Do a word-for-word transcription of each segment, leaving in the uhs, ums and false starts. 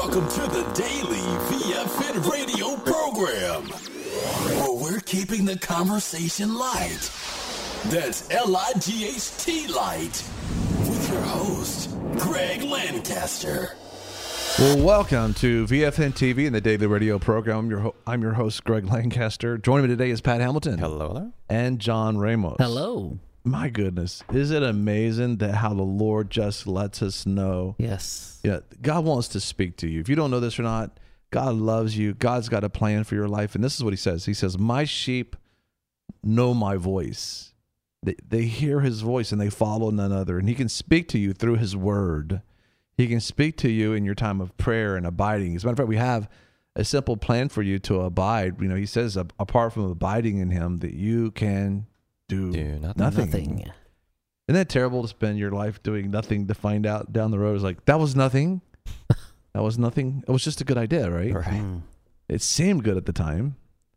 Welcome to the daily V F N radio program, where we're keeping the conversation light. That's L I G H T light, with your host, Greg Lancaster. Well, welcome to V F N T V and the daily radio program. I'm your, ho- I'm your host, Greg Lancaster. Joining me today is Pat Hamilton. Hello there. And John Ramos. Hello. My goodness. Is it amazing that how the Lord just lets us know? Yes. Yeah, God wants to speak to you. If you don't know this or not, God loves you. God's got a plan for your life. And this is what he says. He says, my sheep know my voice. They, they hear his voice and they follow none other. And he can speak to you through his word. He can speak to you in your time of prayer and abiding. As a matter of fact, we have a simple plan for you to abide. You know, he says, apart from abiding in him, that you can do, do nothing. nothing. Nothing. Isn't that terrible to spend your life doing nothing to find out down the road? It's like, that was nothing. That was nothing. It was just a good idea, right? Right. Mm. It seemed good at the time.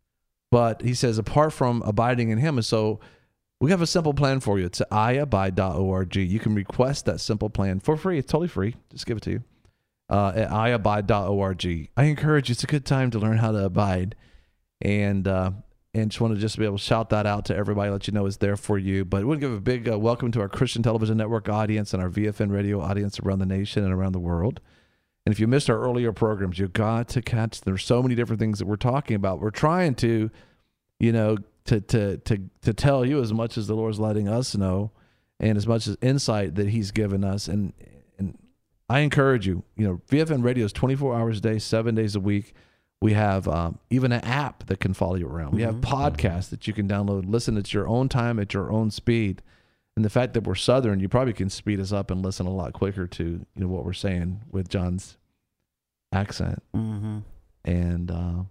But he says, apart from abiding in him. And so we have a simple plan for you. It's at i abide dot org. You can request that simple plan for free. It's totally free. Just give it to you. Uh, at i abide dot org. I encourage you. It's a good time to learn how to abide. And uh, and just want to just be able to shout that out to everybody, let you know it's there for you. But we want to give a big uh, welcome to our Christian Television Network audience and our V F N radio audience around the nation and around the world. And if you missed our earlier programs, you've got to catch. There's so many different things that we're talking about. We're trying to, you know, to to to to tell you as much as the Lord's letting us know, and as much as insight that He's given us. And and I encourage you, you know, V F N radio is twenty-four hours a day, seven days a week. We have um, even an app that can follow you around. We have Mm-hmm. podcasts that you can download, listen at your own time, at your own speed. And the fact that we're Southern, you probably can speed us up and listen a lot quicker to, you know, what we're saying with John's accent. Mm-hmm. And uh,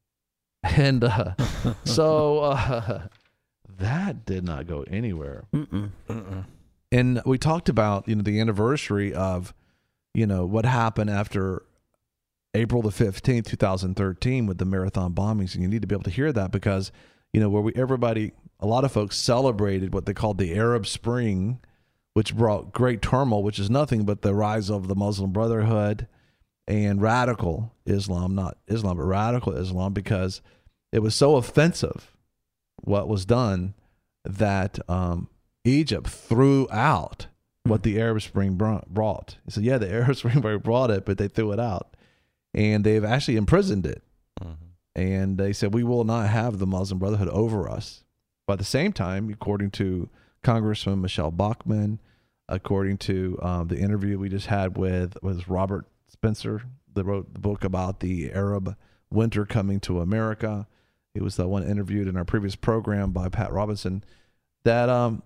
and uh, so uh, that did not go anywhere. Mm-mm. Mm-mm. And we talked about, you know, the anniversary of, you know, what happened after April the fifteenth, two thousand thirteen with the marathon bombings. And you need to be able to hear that because, you know, where we everybody, a lot of folks celebrated what they called the Arab Spring, which brought great turmoil, which is nothing but the rise of the Muslim Brotherhood and radical Islam, not Islam, but radical Islam, because it was so offensive what was done that um, Egypt threw out what the Arab Spring brought. He said, yeah, the Arab Spring brought it, but they threw it out. And they've actually imprisoned it. Mm-hmm. And they said, we will not have the Muslim Brotherhood over us. But at the same time, according to Congressman Michelle Bachmann, according to um, the interview we just had with, with Robert Spencer, that wrote the book about the Arab winter coming to America. He was the one interviewed in our previous program by Pat Robinson. That um,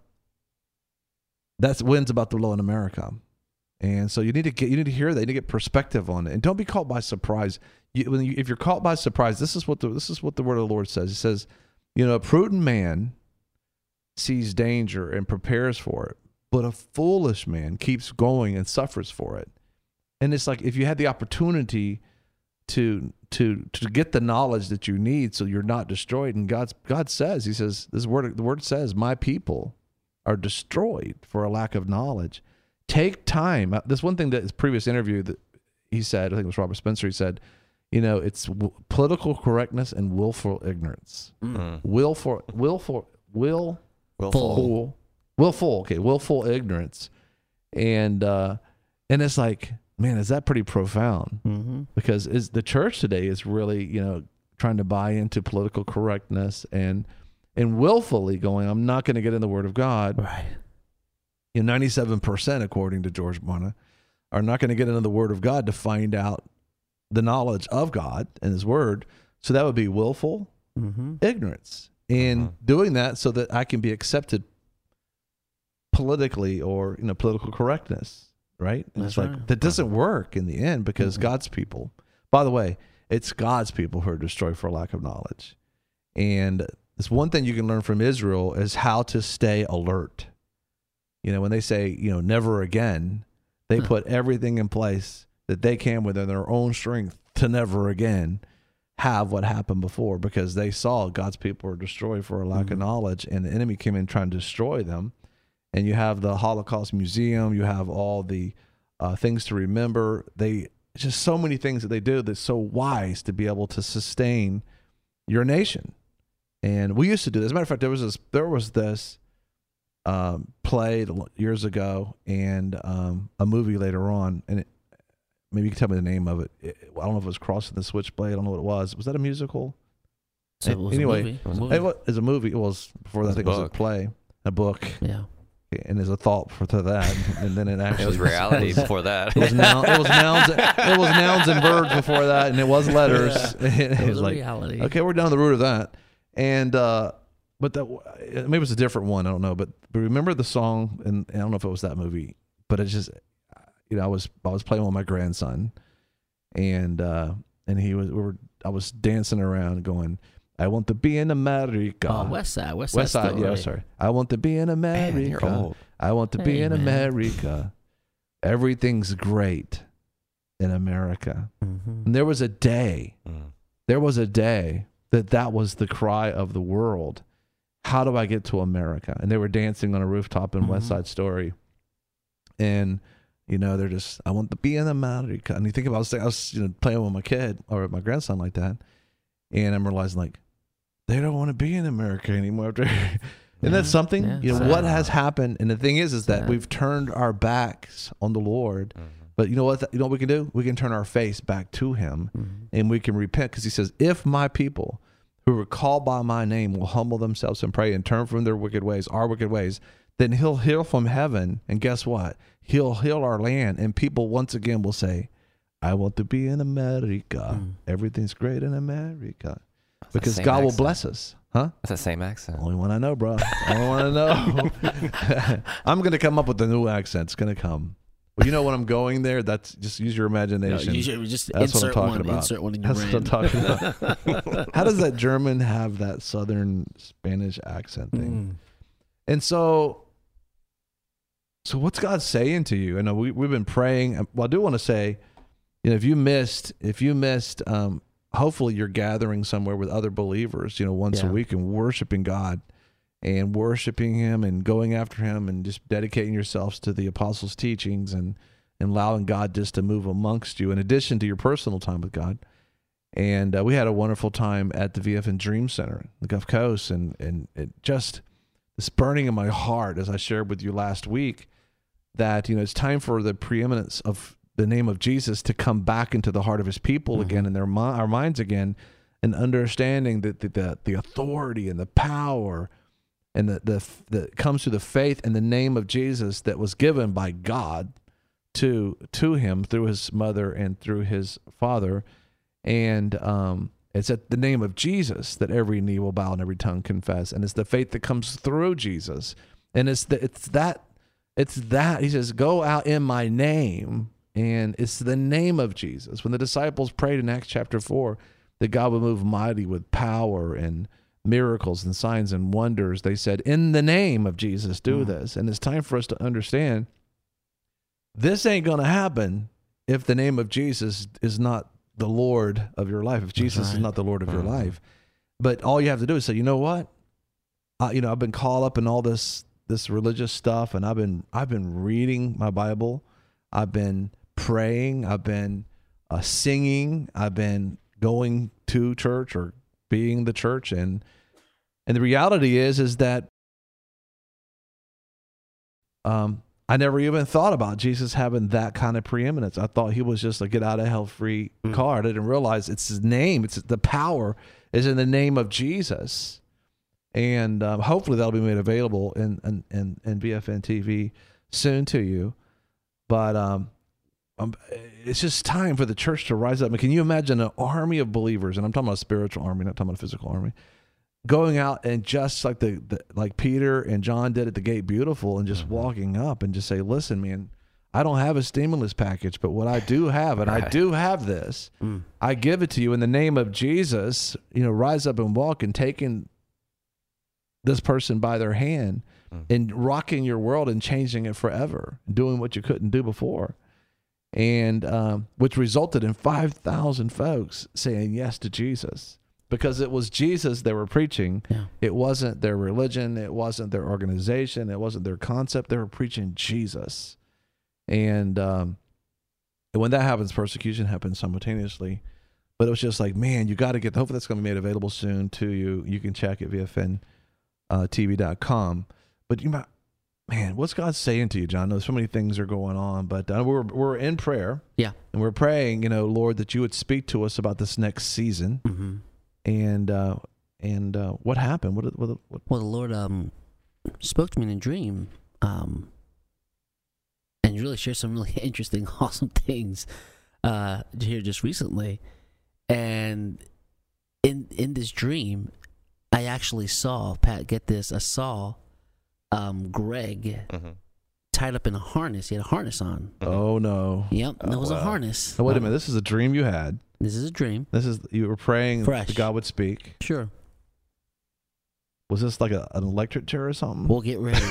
that's wins about the law in America. And so you need to get, you need to hear that. You need to get perspective on it, and don't be caught by surprise. You, when you, if you're caught by surprise, this is what the this is what the word of the Lord says. It says, you know, a prudent man sees danger and prepares for it, but a foolish man keeps going and suffers for it. And it's like if you had the opportunity to to to get the knowledge that you need, so you're not destroyed. And God's God says, He says, this word the word says, my people are destroyed for a lack of knowledge. Take time. This one thing that his previous interview that he said, I think it was Robert Spencer, he said, you know, it's w- political correctness and willful ignorance. Mm. Willful, willful, will, Willful. willful, willful, okay, willful ignorance. And, uh, and it's like, man, is that pretty profound? Mm-hmm. Because is the church today is really, you know, trying to buy into political correctness and, and willfully going, I'm not going to get in the Word of God. Right. You know, ninety-seven percent, according to George Barna, are not going to get into the Word of God to find out the knowledge of God and His Word. So that would be willful Mm-hmm. ignorance. And Mhm. doing that so that I can be accepted politically or, you know, political correctness, right? And That's it's like, right. that doesn't work in the end because Mm-mm. God's people, by the way, it's God's people who are destroyed for lack of knowledge. And this one thing you can learn from Israel is how to stay alert. You know, when they say, you know, never again, they Huh. put everything in place that they can within their own strength to never again have what happened before, because they saw God's people were destroyed for a lack Mm-hmm. of knowledge, and the enemy came in trying to destroy them. And you have the Holocaust Museum, you have all the uh, things to remember. They just so many things that they do that's so wise to be able to sustain your nation. And we used to do this. As a matter of fact, there was this, there was this um, play years ago and um, a movie later on. And it, maybe you can tell me the name of it. it. I don't know if it was Crossing the Switchblade. I don't know what it was. Was that a musical? So it was anyway, a movie. It was a movie. It was a movie. It was before that. I think it was a play, a book. Yeah. And there's a thought for to that, and then it actually it was reality was, before that. It was, noun, it was nouns. It was nouns and verbs before that, and it was letters. Yeah. it, it was, was like, reality. Okay, we're down the road of that, and uh, but that maybe it was a different one. I don't know, but but remember the song, and, and I don't know if it was that movie, but it just, you know, I was I was playing with my grandson, and uh, and he was we were I was dancing around going, I want to be in America. Oh, West Side, West Side. West Side, Story. yeah, sorry. I want to be in America. Man, you're old. I want to Hey, be in man. America. Everything's great in America. Mm-hmm. And there was a day, Mm. there was a day that that was the cry of the world. How do I get to America? And they were dancing on a rooftop in Mhm. West Side Story. And, you know, they're just, I want to be in America. And you think about, I was, I was you know, playing with my kid or my grandson like that. And I'm realizing, like, they don't want to be in America anymore. After, and Yeah, that's something, yeah, you know, sad. what has happened. And the thing is, is that Sad. we've turned our backs on the Lord. Mhm. But you know what? You know what we can do? We can turn our face back to Him, Mhm. and we can repent, because He says, "If my people, who are called by my name, will humble themselves and pray and turn from their wicked ways, our wicked ways, then He'll heal from heaven. And guess what? He'll heal our land, and people once again will say, 'I want to be in America. Mm. Everything's great in America,' That's the because same God will accent. bless us." Huh? That's the same accent. Only one I know, bro. Only one I know. I'm gonna come up with a new accent. It's gonna come. Well, you know when I'm going there, that's just use your No, imagination. you should just That's what I'm insert talking one. about. Insert one in your That's brain. what I'm talking about. How does that German have that Southern Spanish accent thing? Mm. And so, so what's God saying to you? I know we we've been praying. Well, I do want to say, you know, if you missed, if you missed, um, hopefully you're gathering somewhere with other believers, you know, once Yeah. a week and worshiping God and worshiping Him and going after Him and just dedicating yourselves to the apostles' teachings and, and allowing God just to move amongst you in addition to your personal time with God. And uh, we had a wonderful time at the V F N Dream Center, the Gulf Coast, and, and it just, this burning in my heart, as I shared with you last week, that, you know, it's time for the preeminence of the name of Jesus to come back into the heart of His people Mm-hmm. again, and their mi- our minds again, and understanding that the, the the authority and the power and the the that comes through the faith in the name of Jesus that was given by God to to Him through His mother and through His Father, and um, it's at the name of Jesus that every knee will bow and every tongue confess, and it's the faith that comes through Jesus, and it's the, it's that it's that He says, "Go out in my name." And it's the name of Jesus. When the disciples prayed in Acts chapter four that God would move mighty with power and miracles and signs and wonders, they said, in the name of Jesus, do Mm. this. And it's time for us to understand this ain't going to happen if the name of Jesus is not the Lord of your life, if Jesus is right. not the Lord of your Mhm. life. But all you have to do is say, you know what? I, you know, I've been caught up in all this this religious stuff, and I've been I've been reading my Bible. I've been praying, I've been uh, singing, I've been going to church or being the church, and and the reality is is that um, I never even thought about Jesus having that kind of preeminence. I thought He was just a get out of hell free Mm. card. I didn't realize it's His name. It's the power is in the name of Jesus, and um, hopefully that'll be made available in in in, in V F N T V soon to you. But um. Um, it's just time for the church to rise up. I mean, can you imagine an army of believers? And I'm talking about a spiritual army, not talking about a physical army, going out and just like the, the like Peter and John did at the Gate Beautiful, and just Mhm. walking up and just say, "Listen, man, I don't have a stimulus package, but what I do have, and I Right. do have this, Mm. I give it to you in the name of Jesus. You know, rise up and walk, and taking this person by their hand Mm. and rocking your world and changing it forever, doing what you couldn't do before." And um, which resulted in five thousand folks saying yes to Jesus, because it was Jesus they were preaching. Yeah. It wasn't their religion. It wasn't their organization. It wasn't their concept. They were preaching Jesus. And um, And when that happens, persecution happens simultaneously. But it was just like, man, you got to get, hopefully that's going to be made available soon to you. You can check it, V F N T V dot com. But you might, man, what's God saying to you, John? I know so many things are going on, but uh, we're, we're in prayer. Yeah. And we're praying, you know, Lord, that you would speak to us about this next season. Mm-hmm. And, uh, and uh, what happened? What, what, what? Well, the Lord um, spoke to me in a dream um, and really shared some really interesting, awesome things uh, here just recently. And in in this dream, I actually saw, Pat, get this, I saw um, Greg Mm-hmm. tied up in a harness. He had a harness on. Oh, no. Yep, Oh, that was wow. a harness. Now, wait a minute. This is a dream you had. This is a dream. This is, you were praying Fresh. that God would speak. Sure. Was this like a, an electric chair or something? We'll get ready.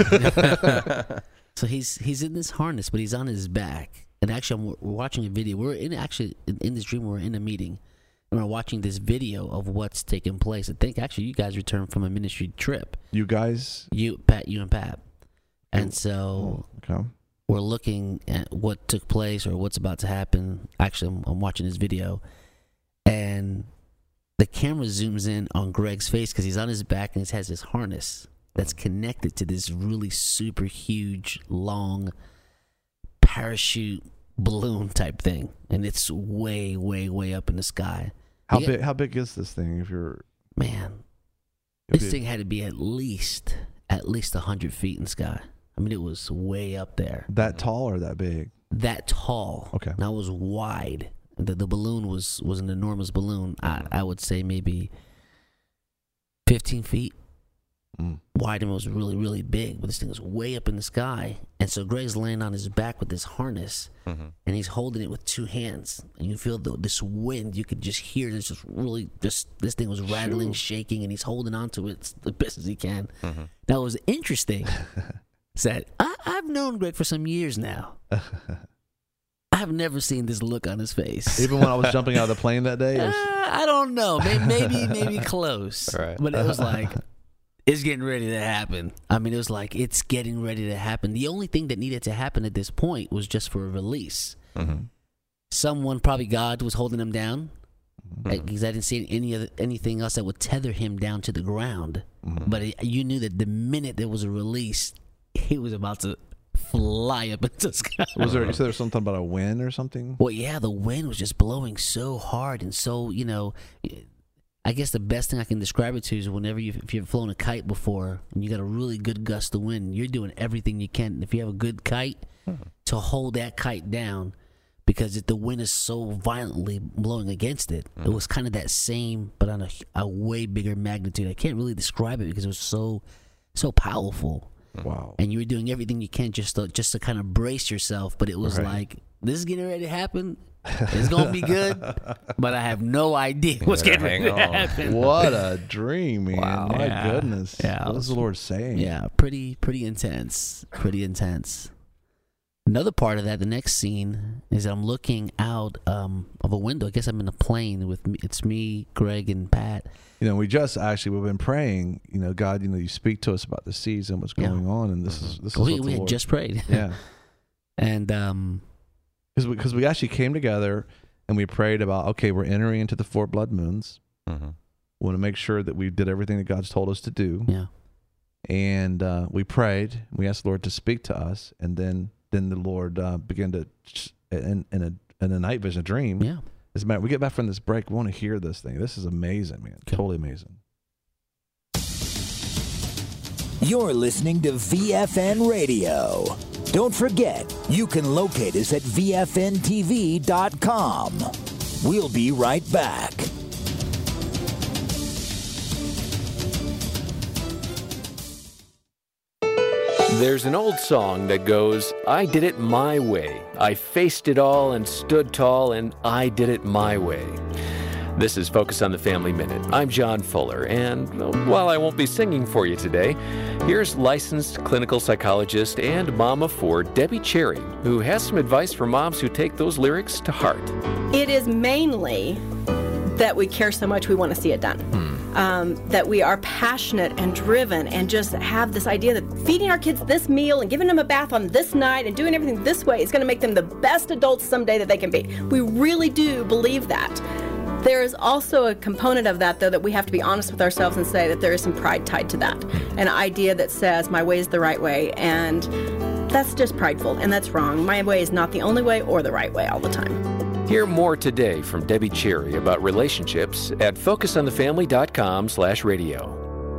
So he's he's in this harness, but he's on his back. And actually, I'm, we're watching a video. We're in actually in, in this dream. We're in a meeting, and we're watching this video of what's taking place. I think actually you guys returned from a ministry trip. You guys? You, Pat, you and Pat, and so Oh, okay. we're looking at what took place or what's about to happen. Actually, I'm, I'm watching this video, and the camera zooms in on Greg's face because he's on his back and he has this harness that's connected to this really super huge, long parachute balloon type thing, and it's way, way, way up in the sky. How You big? get- How big is this thing? If you're, Man, if this you- thing had to be at least at least a hundred feet in the sky. I mean, it was way up there. that tall or that big? That tall. Okay. That was wide. The the balloon was, was an enormous balloon. I, I would say maybe fifteen feet Mm. wide, and it was really, really big. But this thing was way up in the sky. And so Greg's laying on his back with this harness, Mm-hmm. and he's holding it with two hands. And you feel the, this wind. You could just hear this just really, just this thing was rattling, shaking, and he's holding onto it the best as he can. Mm-hmm. Now, what was interesting is that I, I've known Greg for some years now. I've never seen this look on his face. Even when I was jumping out of the plane that day, it Uh, was, I don't know. Maybe, maybe, maybe close. Right. But it was like, it's getting ready to happen. I mean, it was like, it's getting ready to happen. The only thing that needed to happen at this point was just for a release. Mm-hmm. Someone, probably God, was holding him down. Mhm. Because I didn't see any other, anything else that would tether him down to the ground. Mhm. But it, you knew that the minute there was a release, he was about to fly up into the sky. was there? You said there was something about a wind or something. Well, yeah, the wind was just blowing so hard and so, you know, I guess the best thing I can describe it to is whenever you, if you've flown a kite before and you got a really good gust of wind, you're doing everything you can. If you have a good kite, to hold that kite down, because if the wind is so violently blowing against it, it was kind of that same, but on a, a way bigger magnitude. I can't really describe it because it was so, so powerful. Wow. And you were doing everything you can just to, just to kind of brace yourself. But it was Right. like, this is getting ready to happen. It's going to be good. But I have no idea what's better getting ready hang to on. happen. What a dream, man! Wow. My Yeah. goodness. Yeah, What is the Lord saying? Yeah, pretty, pretty intense. Pretty intense. Another part of that, the next scene, is that I'm looking out um, of a window. I guess I'm in a plane with me. It's me, Greg, and Pat. You know, we just actually we've been praying. You know, God, you know, you speak to us about the season, what's Yeah. going on, and this is this is We, what the we had Lord, just prayed. yeah, And um, because we, 'cause we actually came together and we prayed about, okay, we're entering into the four blood moons. Mm-hmm. We want to make sure that we did everything that God's told us to do, yeah. and uh, we prayed. We asked the Lord to speak to us, and then then the Lord uh, began to in, in a in a night vision, a dream. Yeah. As a matter, we get back from this break, we want to hear this thing. This is amazing, man. Okay. Totally amazing. You're listening to V F N Radio. Don't forget, you can locate us at V F N T V dot com. We'll be right back. There's an old song that goes, I did it my way. I faced it all and stood tall, and I did it my way. This is Focus on the Family Minute. I'm John Fuller, and uh, while I won't be singing for you today, here's licensed clinical psychologist and mom of four, Debbie Cherry, who has some advice for moms who take those lyrics to heart. It is mainly that we care so much we want to see it done. um, that we are passionate and driven and just have this idea that feeding our kids this meal and giving them a bath on this night and doing everything this way is going to make them the best adults someday that they can be. We really do believe that. There is also a component of that, though, that we have to be honest with ourselves and say that there is some pride tied to that. An idea that says my way is the right way, and that's just prideful, and that's wrong. My way is not the only way or the right way all the time. Hear more today from Debbie Cherry about relationships at focus on the family dot com slash radio.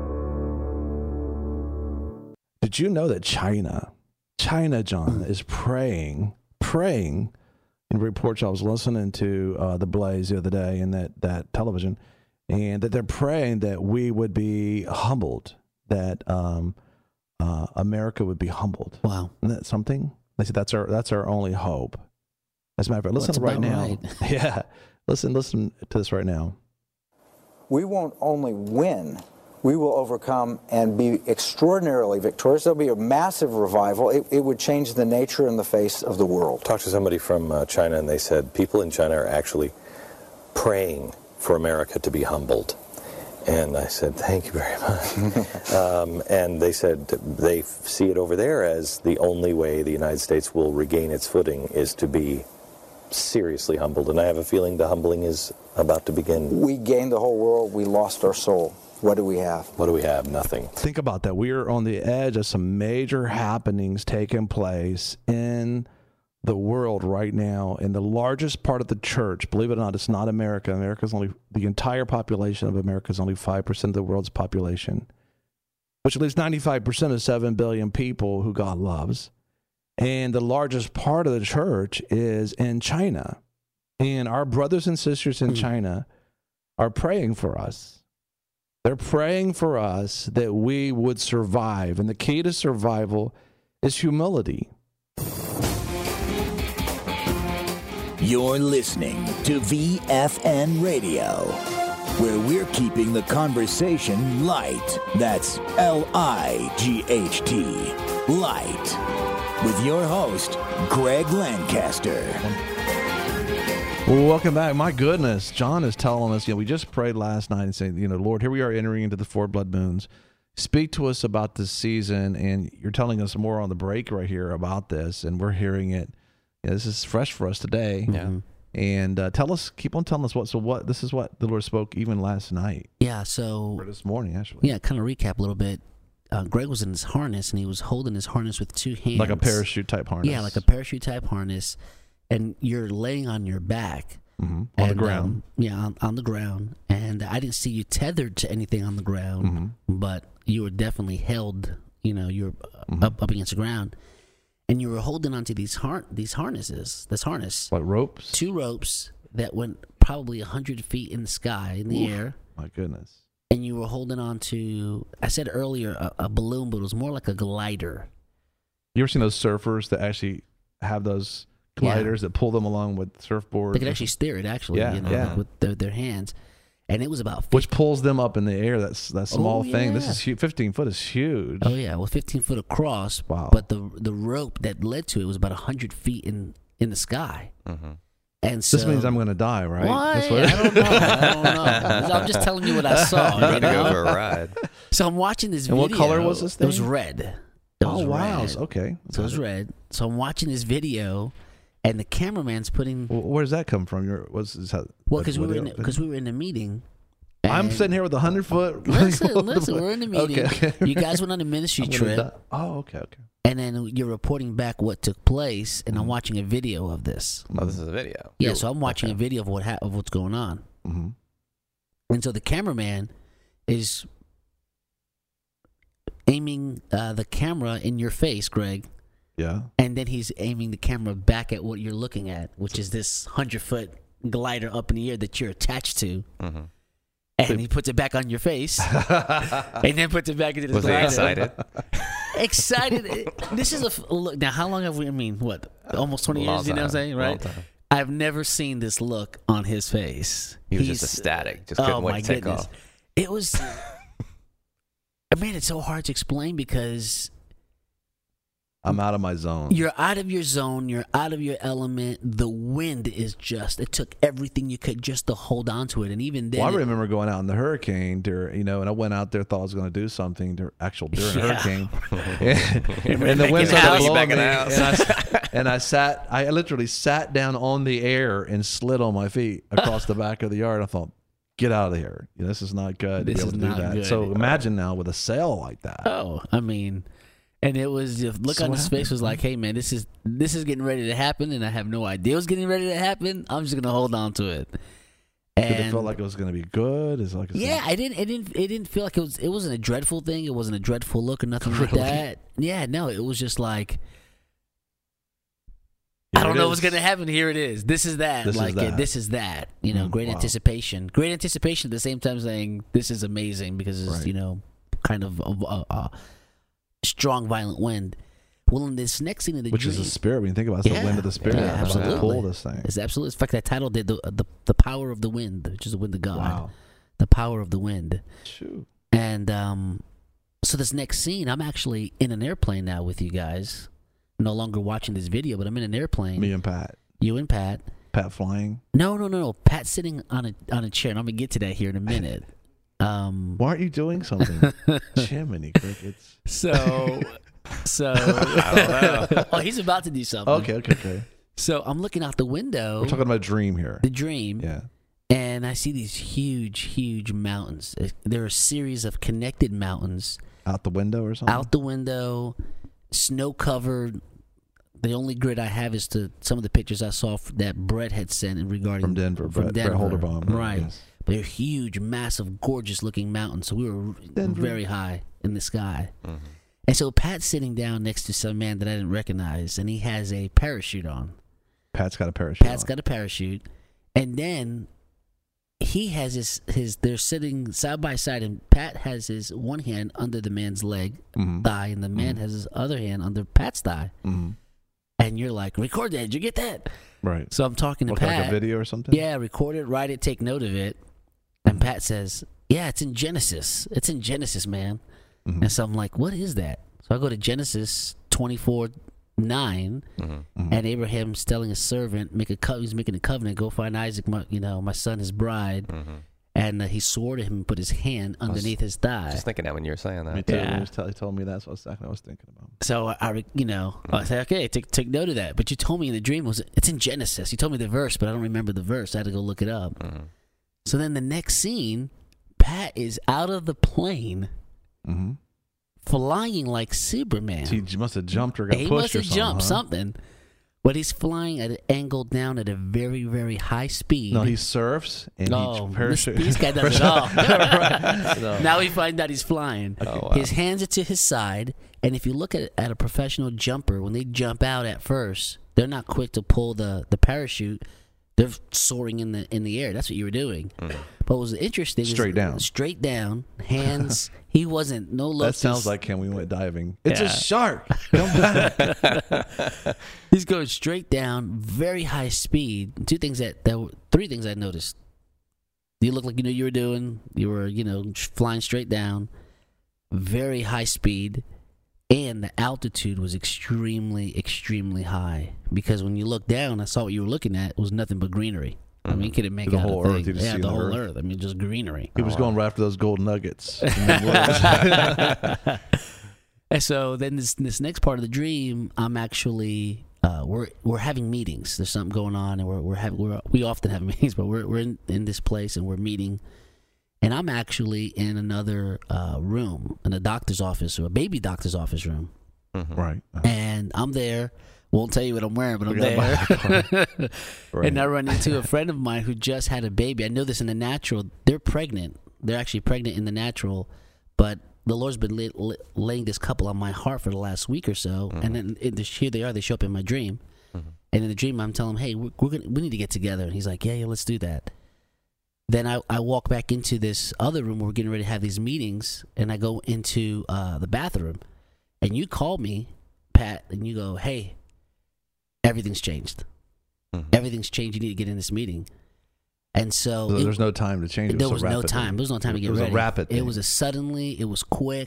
Did you know that China, China, John, is praying, praying, in reports I was listening to uh, The Blaze the other day in that, that television, and that they're praying that we would be humbled, that um, uh, America would be humbled. Wow. Isn't that something? They said that's our that's our only hope. As a matter of fact, listen Well, right now. right. Yeah, listen, listen to this right now. We won't only win, we will overcome and be extraordinarily victorious. There'll be a massive revival. It, it would change the nature and the face of the world. Talked to somebody from uh, China, and they said people in China are actually praying for America to be humbled. And I said, thank you very much. um, and they said they see it over there as the only way the United States will regain its footing is to be seriously humbled. And I have a feeling the humbling is about to begin. We gained the whole world. We lost our soul. What do we have? What do we have? Nothing. Think about that. We are on the edge of some major happenings taking place in the world right now. In the largest part of the church, believe it or not, it's not America. America's only, the entire population of America is only five percent of the world's population, which leaves ninety-five percent of seven billion people who God loves. And the largest part of the church is in China. And our brothers and sisters in China are praying for us. They're praying for us that we would survive. And the key to survival is humility. You're listening to V F N Radio, where we're keeping the conversation light. That's L I G H T, light. With your host, Greg Lancaster. Well, welcome back. My goodness, John is telling us, you know, we just prayed last night and saying, you know, Lord, here we are entering into the four blood moons. Speak to us about this season, and you're telling us more on the break right here about this, and we're hearing it. Yeah, this is fresh for us today. Yeah. And uh, tell us, keep on telling us what, so what, this is what the Lord spoke even last night. Yeah, so. Or this morning, actually. Yeah, kind of recap a little bit. Uh, Greg was in his harness, and he was holding his harness with two hands. Like a parachute type harness. Yeah, like a parachute type harness. And you're laying on your back. Mm-hmm. On and, the ground. Um, yeah, on, on the ground. And I didn't see you tethered to anything on the ground, mm-hmm. but you were definitely held, you know, you're mm-hmm. up, up against the ground. And you were holding onto these har- these harnesses, this harness. Like ropes? Two ropes that went probably one hundred feet in the sky, in the Oof, air. My goodness. And you were holding on to, I said earlier, a, a balloon, but it was more like a glider. You ever seen those surfers that actually have those gliders yeah. that pull them along with surfboards? They could actually steer it, actually, yeah, you know, yeah. like with their, their hands. And it was about fifty. Which pulls them up in the air. That's that small oh, thing. Yeah. This is huge. fifteen foot is huge. Oh, yeah. Well, fifteen foot across. Wow. But the the rope that led to it was about one hundred feet in, in the sky. Mm-hmm. And so, this means I'm going to die, right? Why? That's what I don't know. I don't know. I'm just telling you what I saw. I'm you going to know? go for a ride. So I'm watching this and video. what color was this thing? It was red. It was oh, wow. red. Okay. So it was red. So I'm watching this video, and the cameraman's putting. Well, where does that come from? Your was is that, well, because we were in because we were in the meeting. I'm sitting here with a hundred foot. Listen, listen. We're in the meeting. Okay, okay. You guys went on a ministry trip. Oh, okay, okay. And then you're reporting back what took place, and I'm watching a video of this. Oh, this is a video. Yeah, so I'm watching okay. a video of what ha- of what's going on. Mm-hmm. And so the cameraman is aiming uh, the camera in your face, Greg. Yeah. And then he's aiming the camera back at what you're looking at, which is this hundred foot glider up in the air that you're attached to. Mm-hmm. And he puts it back on your face, and then puts it back into the Was glider. he excited? Excited. This is a look. Now, how long have we? I mean, what? Almost twenty Long years. You know what I'm saying, right? I've never seen this look on his face. He was He's, just ecstatic. Just couldn't oh wait my to take goodness. off. It was. I mean, it's so hard to explain because I'm out of my zone. You're out of your zone. You're out of your element. The wind is just, it took everything you could just to hold on to it. And even then. Well, I it- remember going out in the hurricane, during, you know, and I went out there, thought I was going to do something, during, actual during Yeah. hurricane. and, and the wind Back in the started house, blowing back me. in the And house. I, and I sat, I literally sat down on the air and slid on my feet across the back of the yard. I thought, get out of here. You know, this is not good This to be is able to do not that. good. So imagine now with a sail like that. Oh, I mean, and it was the look So on what his happened? face was like, "Hey, man, this is this is getting ready to happen, and I have no idea what's getting ready to happen. I'm just gonna hold on to it." And Did it feel like it was going to be good? Is it like it's yeah, gonna- I didn't. It didn't. It didn't feel like it was. It wasn't a dreadful thing. It wasn't a dreadful look or nothing like Really? that. Yeah, no, it was just like. Here I don't it know what's is. gonna happen. Here it is. This is that. This is like uh, that. this is that. You know, Mm, great wow. anticipation. Great anticipation at the same time saying this is amazing because it's Right. you know kind of a, a, a strong, violent wind. Well, in this next scene of the Which dream, is the spirit. When you think about it, it's Yeah, the wind of the spirit. yeah, That's what absolutely. pull this thing. it's absolutely. In fact, that title did the the the power of the wind, which is the wind of God. Wow. The power of the wind. Shoot. And um, so this next scene, I'm actually in an airplane now with you guys. No longer watching this video, but I'm in an airplane. Me and Pat. You and Pat. Pat flying. No, no, no, no. Pat's sitting on a on a chair, and I'm gonna get to that here in a minute. Um, Why aren't you doing something? Jiminy crickets. so, so. oh, he's about to do something. Okay, okay, okay. So I'm looking out the window. We're talking about dream here. the dream. Yeah. And I see these huge, huge mountains. Uh, There are a series of connected mountains Out the window or something? out the window, snow covered. The only grid I have is to some of the pictures I saw f- that Brett had sent in regarding From Denver. From Brett, Denver, Brett Holderbaum. right? Yes. But they're huge, massive, gorgeous looking mountains. So we were Denver. very high in the sky. And so Pat's sitting down next to some man that I didn't recognize, and he has a parachute on. Pat's got a parachute. Pat's got a parachute, and then he has his his. They're sitting side by side, and Pat has his one hand under the man's leg Mhm. thigh, and the man has his other hand under Pat's thigh. Mhm. And you're like, record that. Did you get that? Right. So I'm talking to Look Pat. like a video or something? Yeah, record it, write it, take note of it. And Pat says, yeah, it's in Genesis. It's in Genesis, man. Mhm. And so I'm like, what is that? So I go to Genesis twenty-four nine, Mhm. and Abraham's telling his servant, make a co- he's making a covenant, go find Isaac, my, you know, my son, his bride. And uh, he swore to him and put his hand underneath his thigh. Just thinking that when you were saying Me that. too. Yeah. He, was tell, he told me that's what exactly I was thinking about. So I, re- you know, I said, okay, take take note of that. But you told me in the dream was it's in Genesis. You told me the verse, but I don't remember the verse. I had to go look it up. So then the next scene, Pat is out of the plane, Mm-hmm. flying like Superman. He j- must have jumped or got he pushed must or have something. jumped huh? something, but he's flying at an angle down at a very very high speed. No, he surfs and Oh, he this, parachute. this guy does it all. Right. No. Now we find out he's flying. Oh, wow. His hands are to his side, and if you look at at a professional jumper, when they jump out at first, they're not quick to pull the, the parachute. They're soaring in the in the air. That's what you were doing. But what was interesting is Straight down. straight down, hands. He wasn't no low. That sounds like him. We went diving. It's Yeah. a shark. Come back. He's going straight down, very high speed. Two things that, that were, three things I noticed. You look like you knew what you were doing. You were, you know, flying straight down, very high speed, and the altitude was extremely, extremely high. Because when you look down, I saw what you were looking at was nothing but greenery. I mean, you couldn't make The out whole a earth, thing. you just Yeah, see the the whole earth. earth. I mean, just greenery. He was going right after those gold nuggets. And so then this this next part of the dream, I'm actually uh, we're we're having meetings. There's something going on, and we're we're having we're, we often have meetings, but we're we're in, in this place and we're meeting, and I'm actually in another uh, room in a doctor's office or a baby doctor's office room, Right. and I'm there. Won't tell you what I'm wearing, but I'm We got there. Right. And I run into a friend of mine who just had a baby. I know this in the natural. They're pregnant. They're actually pregnant in the natural, but the Lord's been lay, lay, laying this couple on my heart for the last week or so. And then in the, here they are. They show up in my dream. And in the dream, I'm telling him, hey, we're, we're gonna, we need to get together. And he's like, yeah, yeah, let's do that. Then I, I walk back into this other room where we're getting ready to have these meetings. And I go into uh, the bathroom. And you call me, Pat, and you go, hey, everything's changed. Everything's changed. You need to get in this meeting. And so So it- there's no time to change it. there so was no rapidly. time. There was no time to get It was ready. a rapid It thing. was a suddenly. It was quick.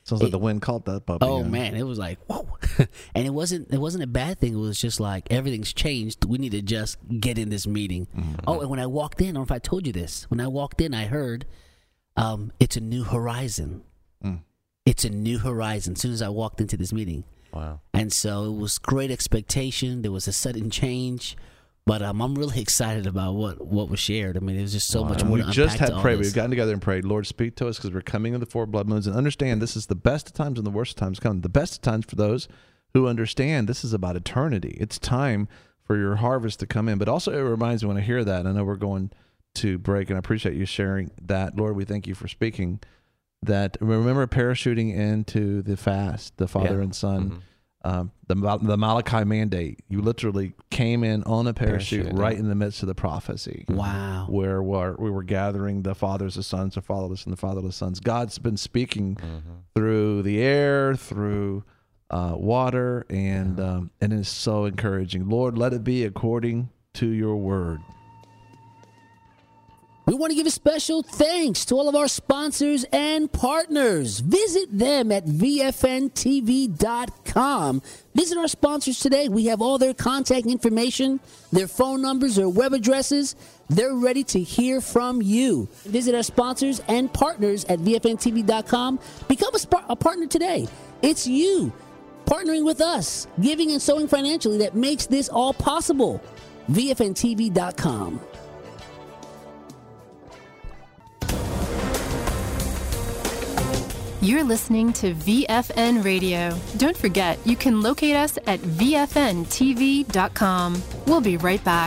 Sounds like It- the wind caught that puppy. Oh yeah. man, it was like whoa, and it wasn't it wasn't a bad thing. It was just like everything's changed. We need to just get in this meeting. Mm-hmm. Oh, and when I walked in, I don't know if I told you this. When I walked in, I heard, um, "It's a new horizon." Mm. It's a new horizon. As soon as I walked into this meeting, Wow. and so it was great expectation. There was a sudden change, but um, I'm really excited about what what was shared. I mean, it was just so much And more. we to just unpack had to all prayed. this. We've gotten together and prayed. Lord, speak to us because we're coming into the four blood moons, and understand this is the best of times and the worst of times coming. The best of times for those who understand this is about eternity. It's time for your harvest to come in. But also, it reminds me when I hear that. I know we're going to break, and I appreciate you sharing that. Lord, we thank you for speaking. That remember parachuting into the fast, the Father Yeah. and Son. Mhm. Um, the the Malachi mandate. You literally came in on a parachute, Parachute, right yeah. in the midst of the prophecy. Wow. Where we're, we were gathering the fathers, the sons, the fatherless, and the fatherless sons. God's been speaking through the air, through uh, water, and um, and it is so encouraging. Lord, let it be according to your word. We want to give a special thanks to all of our sponsors and partners. Visit them at V F N T V dot com. Visit our sponsors today. We have all their contact information, their phone numbers, their web addresses. They're ready to hear from you. Visit our sponsors and partners at V F N T V dot com. Become a, sp- a partner today. It's you partnering with us, giving and sowing financially that makes this all possible. V F N T V dot com. You're listening to V F N Radio. Don't forget, you can locate us at V F N T V dot com. We'll be right back.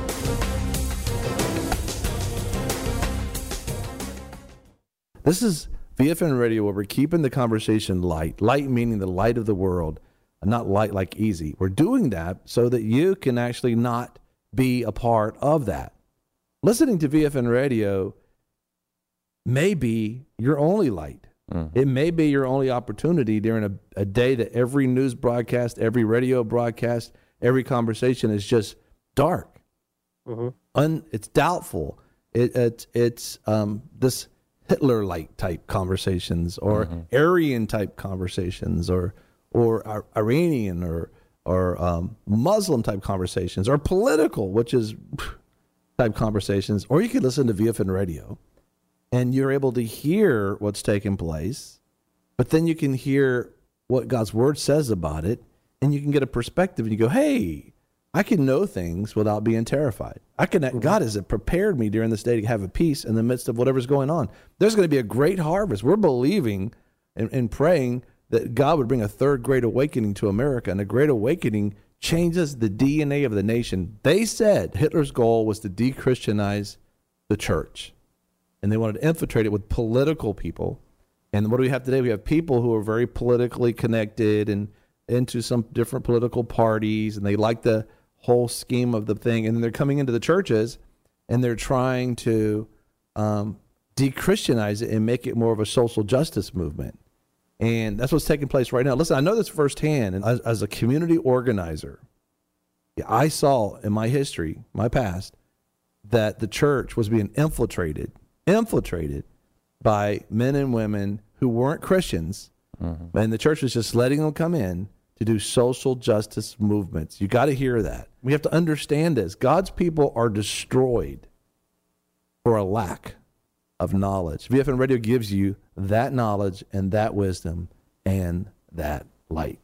This is V F N Radio, where we're keeping the conversation light. Light meaning the light of the world, not light like easy. We're doing that so that you can actually not be a part of that. Listening to V F N Radio may be your only light. Mm-hmm. It may be your only opportunity during a, a day that every news broadcast, every radio broadcast, every conversation is just dark. Mm-hmm. Un, it's doubtful. It, it, it's um, this Hitler-like type conversations, or mm-hmm. Aryan type conversations, or or uh, Iranian or or um, Muslim type conversations, or political, which is type conversations. Or you could listen to V F N Radio, and you're able to hear what's taking place, but then you can hear what God's Word says about it, and you can get a perspective, and you go, hey, I can know things without being terrified. I can. Mm-hmm. God has prepared me during this day to have a peace in the midst of whatever's going on. There's going to be a great harvest. We're believing and, and praying that God would bring a third great awakening to America, and a great awakening changes the D N A of the nation. They said Hitler's goal was to de-Christianize the church, and they wanted to infiltrate it with political people. And what do we have today? We have people who are very politically connected and into some different political parties, and they like the whole scheme of the thing, and then they're coming into the churches and they're trying to um, de-Christianize it and make it more of a social justice movement. And that's what's taking place right now. Listen, I know this firsthand, and as, as a community organizer, I saw in my history, my past, that the church was being infiltrated, infiltrated by men and women who weren't Christians, mm-hmm. and the church was just letting them come in to do social justice movements. You got to hear that. We have to understand this. God's people are destroyed for a lack of knowledge. V F N Radio gives you that knowledge and that wisdom and that light.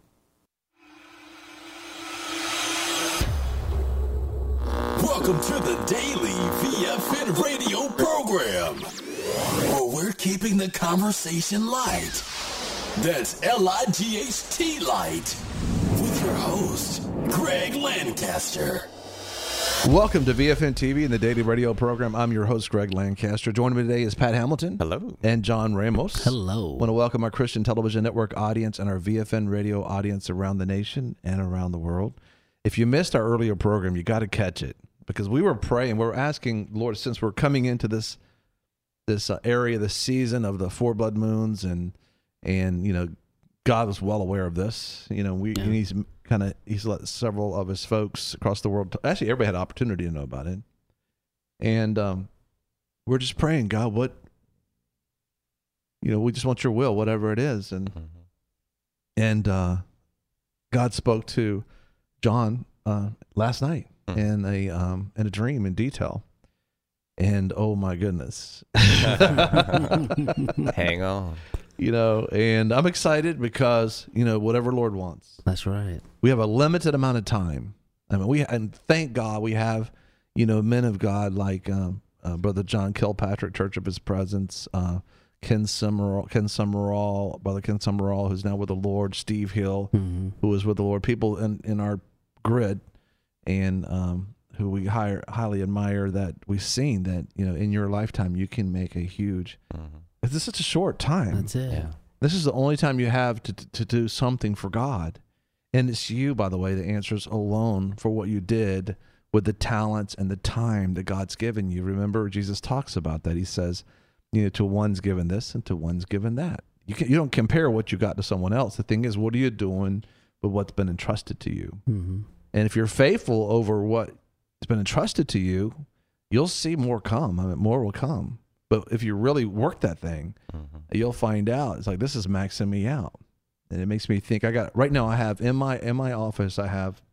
Welcome to the daily V F N Radio program, where we're keeping the conversation light. That's L I G H T Light, with your host, Greg Lancaster. Welcome to V F N T V and the Daily Radio program. I'm your host, Greg Lancaster. Joining me today is Pat Hamilton. Hello. And John Ramos. Hello. I want to welcome our Christian Television Network audience and our V F N Radio audience around the nation and around the world. If you missed our earlier program, you got to catch it, because we were praying. We were asking, Lord, since we're coming into this this uh, area, this season of the four blood moons, and and you know, God was well aware of this. You know, we yeah. and he's kind of he's let several of his folks across the world. Actually, everybody had opportunity to know about it, and um, we're just praying, God, what you know, we just want your will, whatever it is. And Mhm. and uh, God spoke to John uh, last night Mm. in a um, in a dream in detail. And oh my goodness, Hang on. you know, and I'm excited because, you know, whatever Lord wants. That's right. We have a limited amount of time. I mean, we and thank God we have, you know, men of God like um, uh, Brother John Kilpatrick, Church of His Presence, uh, Ken Summerall, Ken Summerall, Brother Ken Summerall, who's now with the Lord, Steve Hill, Mm-hmm. who was with the Lord, people in, in our grid, and um, who we hire, highly admire that we've seen that, you know, in your lifetime you can make a huge. Mhm. This is such a short time. That's it. Yeah. This is the only time you have to to do something for God. And it's you, by the way, that answers alone for what you did with the talents and the time that God's given you. Remember, Jesus talks about that. He says, you know, to one's given this and to one's given that. You can, you don't compare what you got to someone else. The thing is, what are you doing with what's been entrusted to you? Mm-hmm. And if you're faithful over what's been entrusted to you, you'll see more come. I mean, more will come. But if you really work that thing, Mhm. you'll find out it's like, this is maxing me out. And it makes me think, I got right now I have in my in my office I have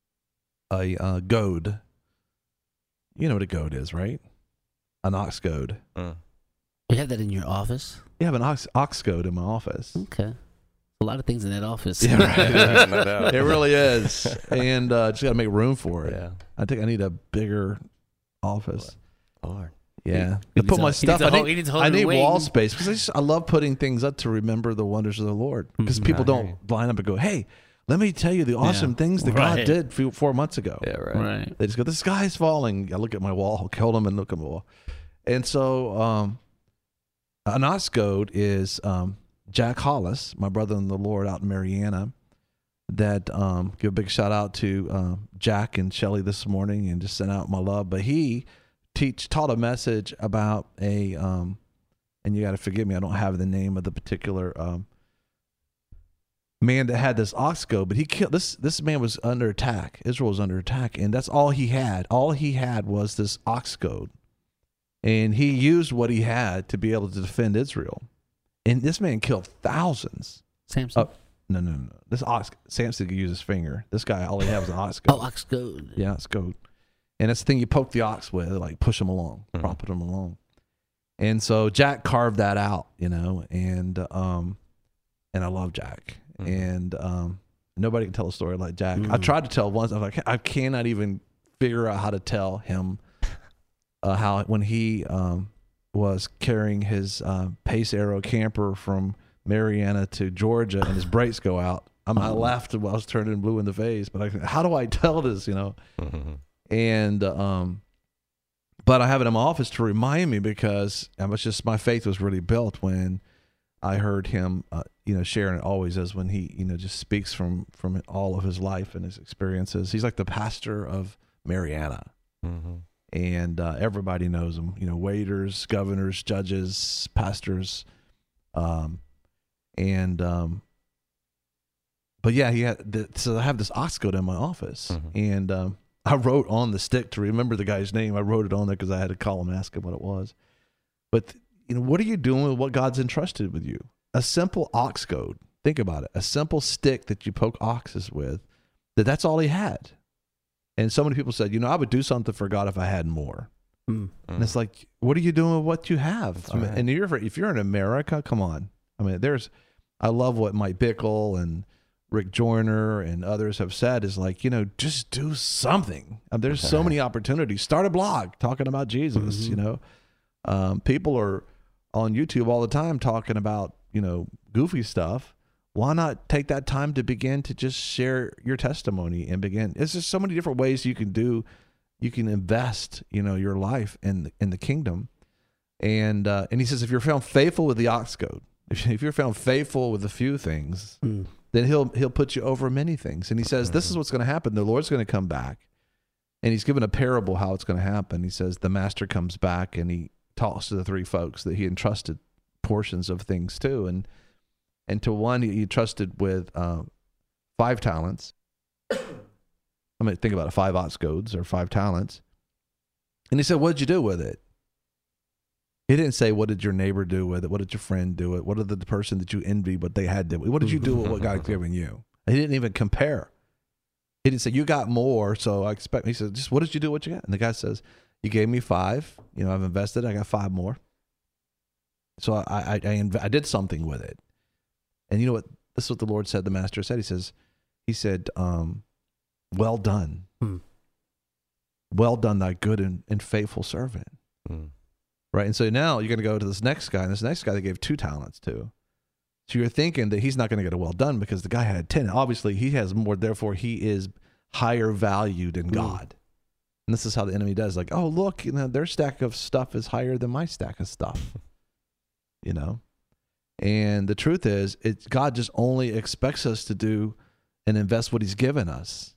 a uh, goad. You know what a goad is, right? An ox goad. Mm. You have that in your office? You have an ox ox goad in my office. Okay. A lot of things in that office. Yeah, right. No doubt. It really is, and uh, just got to make room for it. Yeah. I think I need a bigger office. Lord. Yeah, He to put needs my a- he stuff. needs a I whole- need, he needs a whole I new need wing. wall space because I, just, I love putting things up to remember the wonders of the Lord. Because Mhm. people I hear don't line up and go, "Hey, let me tell you the awesome Yeah. things that God Right. did few, four months ago." Yeah, right. Right. They just go, "The sky's falling." I look at my wall, I'll kill them and look at my wall. And so, um, an ox goad is um, Jack Hollis, my brother in the Lord out in Mariana. That um, give a big shout out to um, Jack and Shelly this morning, and just sent out my love. But he teach taught a message about a, um, and you got to forgive me, I don't have the name of the particular um, man that had this ox goad, but he killed this. This man was under attack. Israel was under attack, and that's all he had. All he had was this ox goad, and he used what he had to be able to defend Israel. And this man killed thousands. Samson. Uh, no, no, no. This ox, Samson could use his finger. This guy, all he had was an ox goad. Oh, ox goad. Yeah, it's goad. And that's the thing you poke the ox with, like push him along, Mhm. prop him along. And so Jack carved that out, you know, and um, and I love Jack. Mhm. And um, nobody can tell a story like Jack. I Mhm. tried to tell once. I was like, I cannot even figure out how to tell him uh, how when he um, was carrying his uh, Pace Arrow camper from Mariana to Georgia, and his brakes go out. I, mean, I laughed while I was turning blue in the face, but I, how do I tell this, you know? Mhm. And um, but I have it in my office to remind me, because I was just my faith was really built when I heard him, uh, you know, sharing it always as when he, you know, just speaks from from all of his life and his experiences. He's like the pastor of Mariana, Mhm. and uh, everybody knows him. You know, waiters, governors, judges, pastors, um, and um, but yeah, he had. The, so I have this ox goad in my office, Mhm. and um, I wrote on the stick to remember the guy's name. I wrote it on there because I had to call him and ask him what it was. But you know, what are you doing with what God's entrusted with you? A simple ox goad. Think about it. A simple stick that you poke oxes with. That that's all he had. And so many people said, you know, I would do something for God if I had more. Mm. And it's like, what are you doing with what you have? I mean, right. and you're, if you're in America, come on. I mean, there's, I love what Mike Bickle and Rick Joyner and others have said is like, you know, just do something. And there's so many opportunities. Start a blog talking about Jesus, you know. Um, people are on YouTube all the time talking about, you know, goofy stuff. Why not take that time to begin to just share your testimony and begin? It's just so many different ways you can do. You can invest, you know, your life in the, in the kingdom. And uh, and he says, if you're found faithful with the ox goad, if, if you're found faithful with a few things, Mm. then he'll he'll put you over many things. And he says, this is what's going to happen. The Lord's going to come back. And he's given a parable how it's going to happen. He says the master comes back and he talks to the three folks that he entrusted portions of things to. And and to one he trusted with uh, five talents. I mean, think about it, five ox goads or five talents. And he said, what'd you do with it? He didn't say, what did your neighbor do with it? What did your friend do with it? What did the, the person that you envy, what they had to do? What did you do with what God's given you? He didn't even compare. He didn't say, you got more, so I expect. He said, just what did you do with what you got? And the guy says, you gave me five. You know, I've invested. I got five more. So I I, I, inv- I did something with it. And you know what? This is what the Lord said, the master said. He says, he said, um, well done. Hmm. Well done, thy good and, and faithful servant. Hmm. Right? And so now you're going to go to this next guy, and this next guy they gave two talents to. So you're thinking that he's not going to get a well done because the guy had ten. Obviously, he has more, therefore he is higher valued in God. And this is how the enemy does. Like, oh, look, you know, their stack of stuff is higher than my stack of stuff. You know? And the truth is, it, God just only expects us to do and invest what he's given us.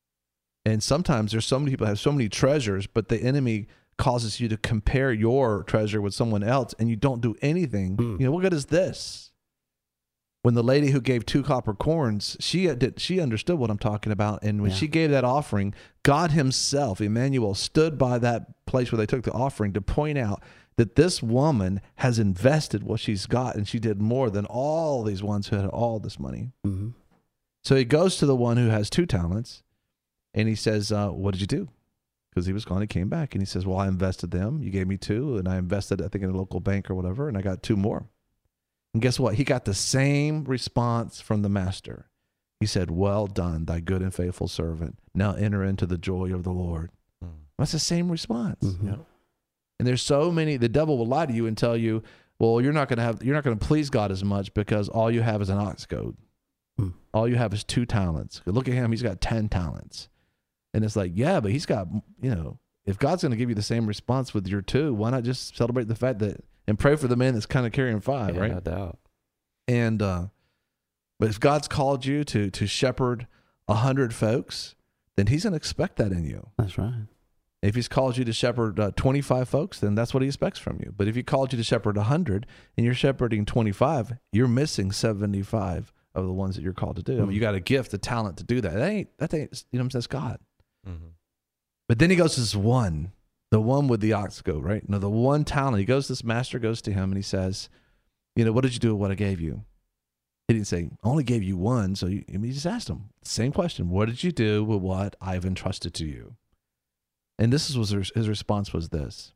And sometimes there's so many people have so many treasures, but the enemy causes you to compare your treasure with someone else, and you don't do anything. Mm. You know, what good is this? When the lady who gave two copper coins, she did, she understood what I'm talking about. And when yeah. she gave that offering, God himself, Emmanuel, stood by that place where they took the offering to point out that this woman has invested what she's got, and she did more than all these ones who had all this money. Mm-hmm. So he goes to the one who has two talents, and he says, uh, what did you do? Because he was gone, he came back, and he says, well, I invested them. You gave me two, and I invested, I think, in a local bank or whatever, and I got two more. And guess what? He got the same response from the master. He said, well done, thy good and faithful servant. Now enter into the joy of the Lord. Mm. That's the same response. Mm-hmm. You know? And there's so many, the devil will lie to you and tell you, well, you're not going to have, you're not going to please God as much because all you have is an ox goad. Mm. All you have is two talents. Look at him. He's got ten talents. And it's like, yeah, but he's got, you know, if God's going to give you the same response with your two, why not just celebrate the fact that, and pray for the man that's kind of carrying five, yeah, right? No doubt. And, uh, but if God's called you to, to shepherd a hundred folks, then he's going to expect that in you. That's right. If he's called you to shepherd uh, twenty-five folks, then that's what he expects from you. But if he called you to shepherd one hundred and you're shepherding twenty-five, you're missing seventy-five of the ones that you're called to do. Mm-hmm. I mean, you got a gift, a talent to do that. That ain't, that ain't, you know what I'm saying? That's God. Mm-hmm. But then he goes to this one, the one with the ox goad, right? No, the one talent. He goes, this master goes to him and he says, you know, what did you do with what I gave you? He didn't say, I only gave you one. So you, I mean, he just asked him, same question. What did you do with what I've entrusted to you? And this was his response was this.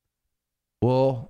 Well,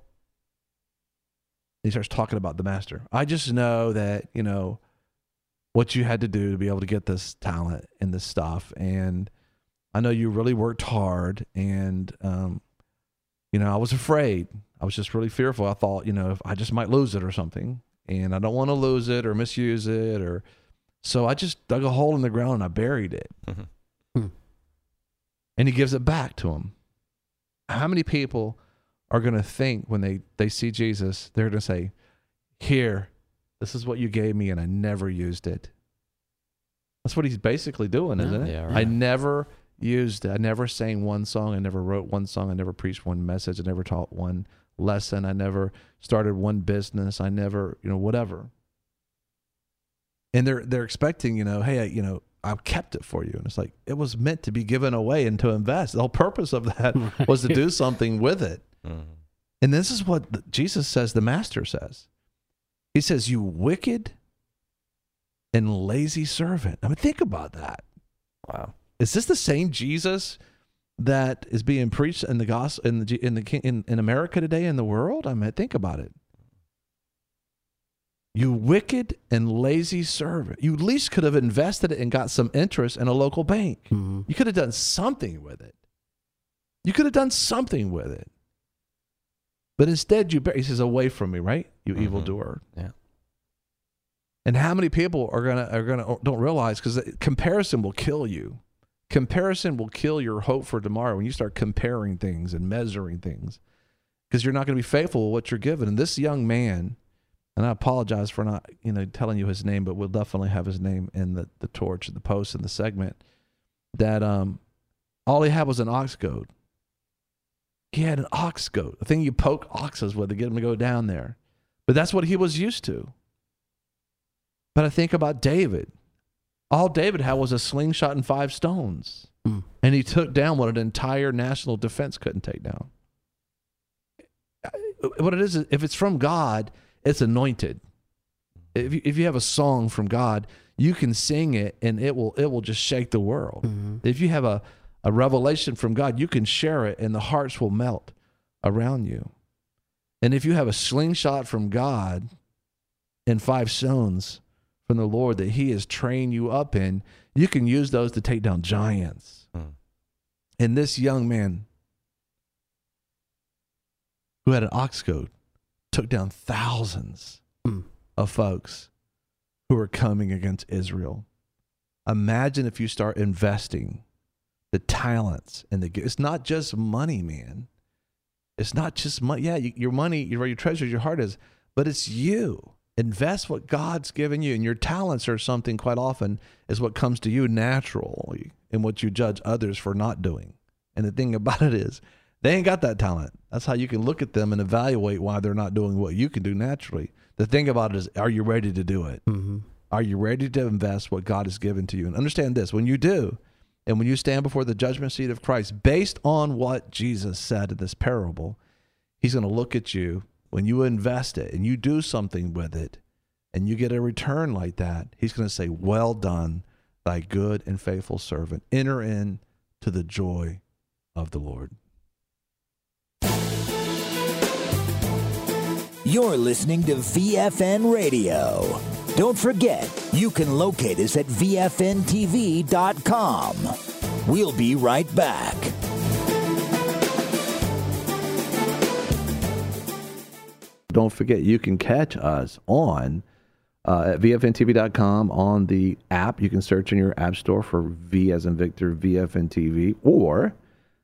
he starts talking about the master. I just know that, you know, what you had to do to be able to get this talent and this stuff. And I know you really worked hard. And, um, you know, I was afraid. I was just really fearful. I thought, you know, if I just might lose it or something. And I don't want to lose it or misuse it. or So I just dug a hole in the ground and I buried it. Mm-hmm. Hmm. And he gives it back to him. How many people are going to think when they, they see Jesus, they're going to say, here, this is what you gave me and I never used it. That's what he's basically doing, yeah, isn't it? Yeah, right. I never used it. I never sang one song. I never wrote one song. I never preached one message. I never taught one lesson. I never started one business. I never, you know, whatever. And they're they're expecting, you know, hey, I, you know, I kept it for you. And it's like, it was meant to be given away and to invest. The whole purpose of that right. was to do something with it. Mm-hmm. And this is what the, Jesus says, the master says. He says, you wicked and lazy servant. I mean, think about that. Wow. Is this the same Jesus that is being preached in the gospel in the in the in, in America today in the world? I mean, think about it. You wicked and lazy servant. You at least could have invested it and got some interest in a local bank. Mm-hmm. You could have done something with it. You could have done something with it. But instead, you he says, away from me, right? You mm-hmm. evildoer. Yeah. And how many people are gonna are gonna don't realize, because comparison will kill you. Comparison will kill your hope for tomorrow when you start comparing things and measuring things, because you're not going to be faithful with what you're given. And this young man, and I apologize for not you know telling you his name, but we'll definitely have his name in the the torch, the post, in the segment. That um, all he had was an ox goad. He had an ox goad, a thing you poke oxes with to get them to go down there. But that's what he was used to. But I think about David. All David had was a slingshot and five stones. Mm. And he took down what an entire national defense couldn't take down. what it is, if it's from God, it's anointed. If you, if you have a song from God, you can sing it and it will it will just shake the world. Mm-hmm. If you have a, a revelation from God, you can share it and the hearts will melt around you. And if you have a slingshot from God and five stones from the Lord that he has trained you up in, you can use those to take down giants. Mm. And this young man who had an ox goad took down thousands mm. of folks who are coming against Israel. Imagine if you start investing the talents and the, it's not just money, man. It's not just money. Yeah, you, your money, your, your treasure, your heart is, but it's you. Invest what God's given you, and your talents are something quite often is what comes to you naturally and what you judge others for not doing. And the thing about it is, they ain't got that talent. That's how you can look at them and evaluate why they're not doing what you can do naturally. The thing about it is, are you ready to do it? Mm-hmm. Are you ready to invest what God has given to you? And understand this, when you do, and when you stand before the judgment seat of Christ, based on what Jesus said in this parable, he's going to look at you when you invest it and you do something with it and you get a return like that. He's going to say, well done, thy good and faithful servant. Enter in to the joy of the Lord. You're listening to V F N Radio. Don't forget, you can locate us at V F N T V dot com. We'll be right back. Don't forget, you can catch us on uh, at V F N T V dot com on the app. You can search in your app store for V as in Victor, V F N T V, or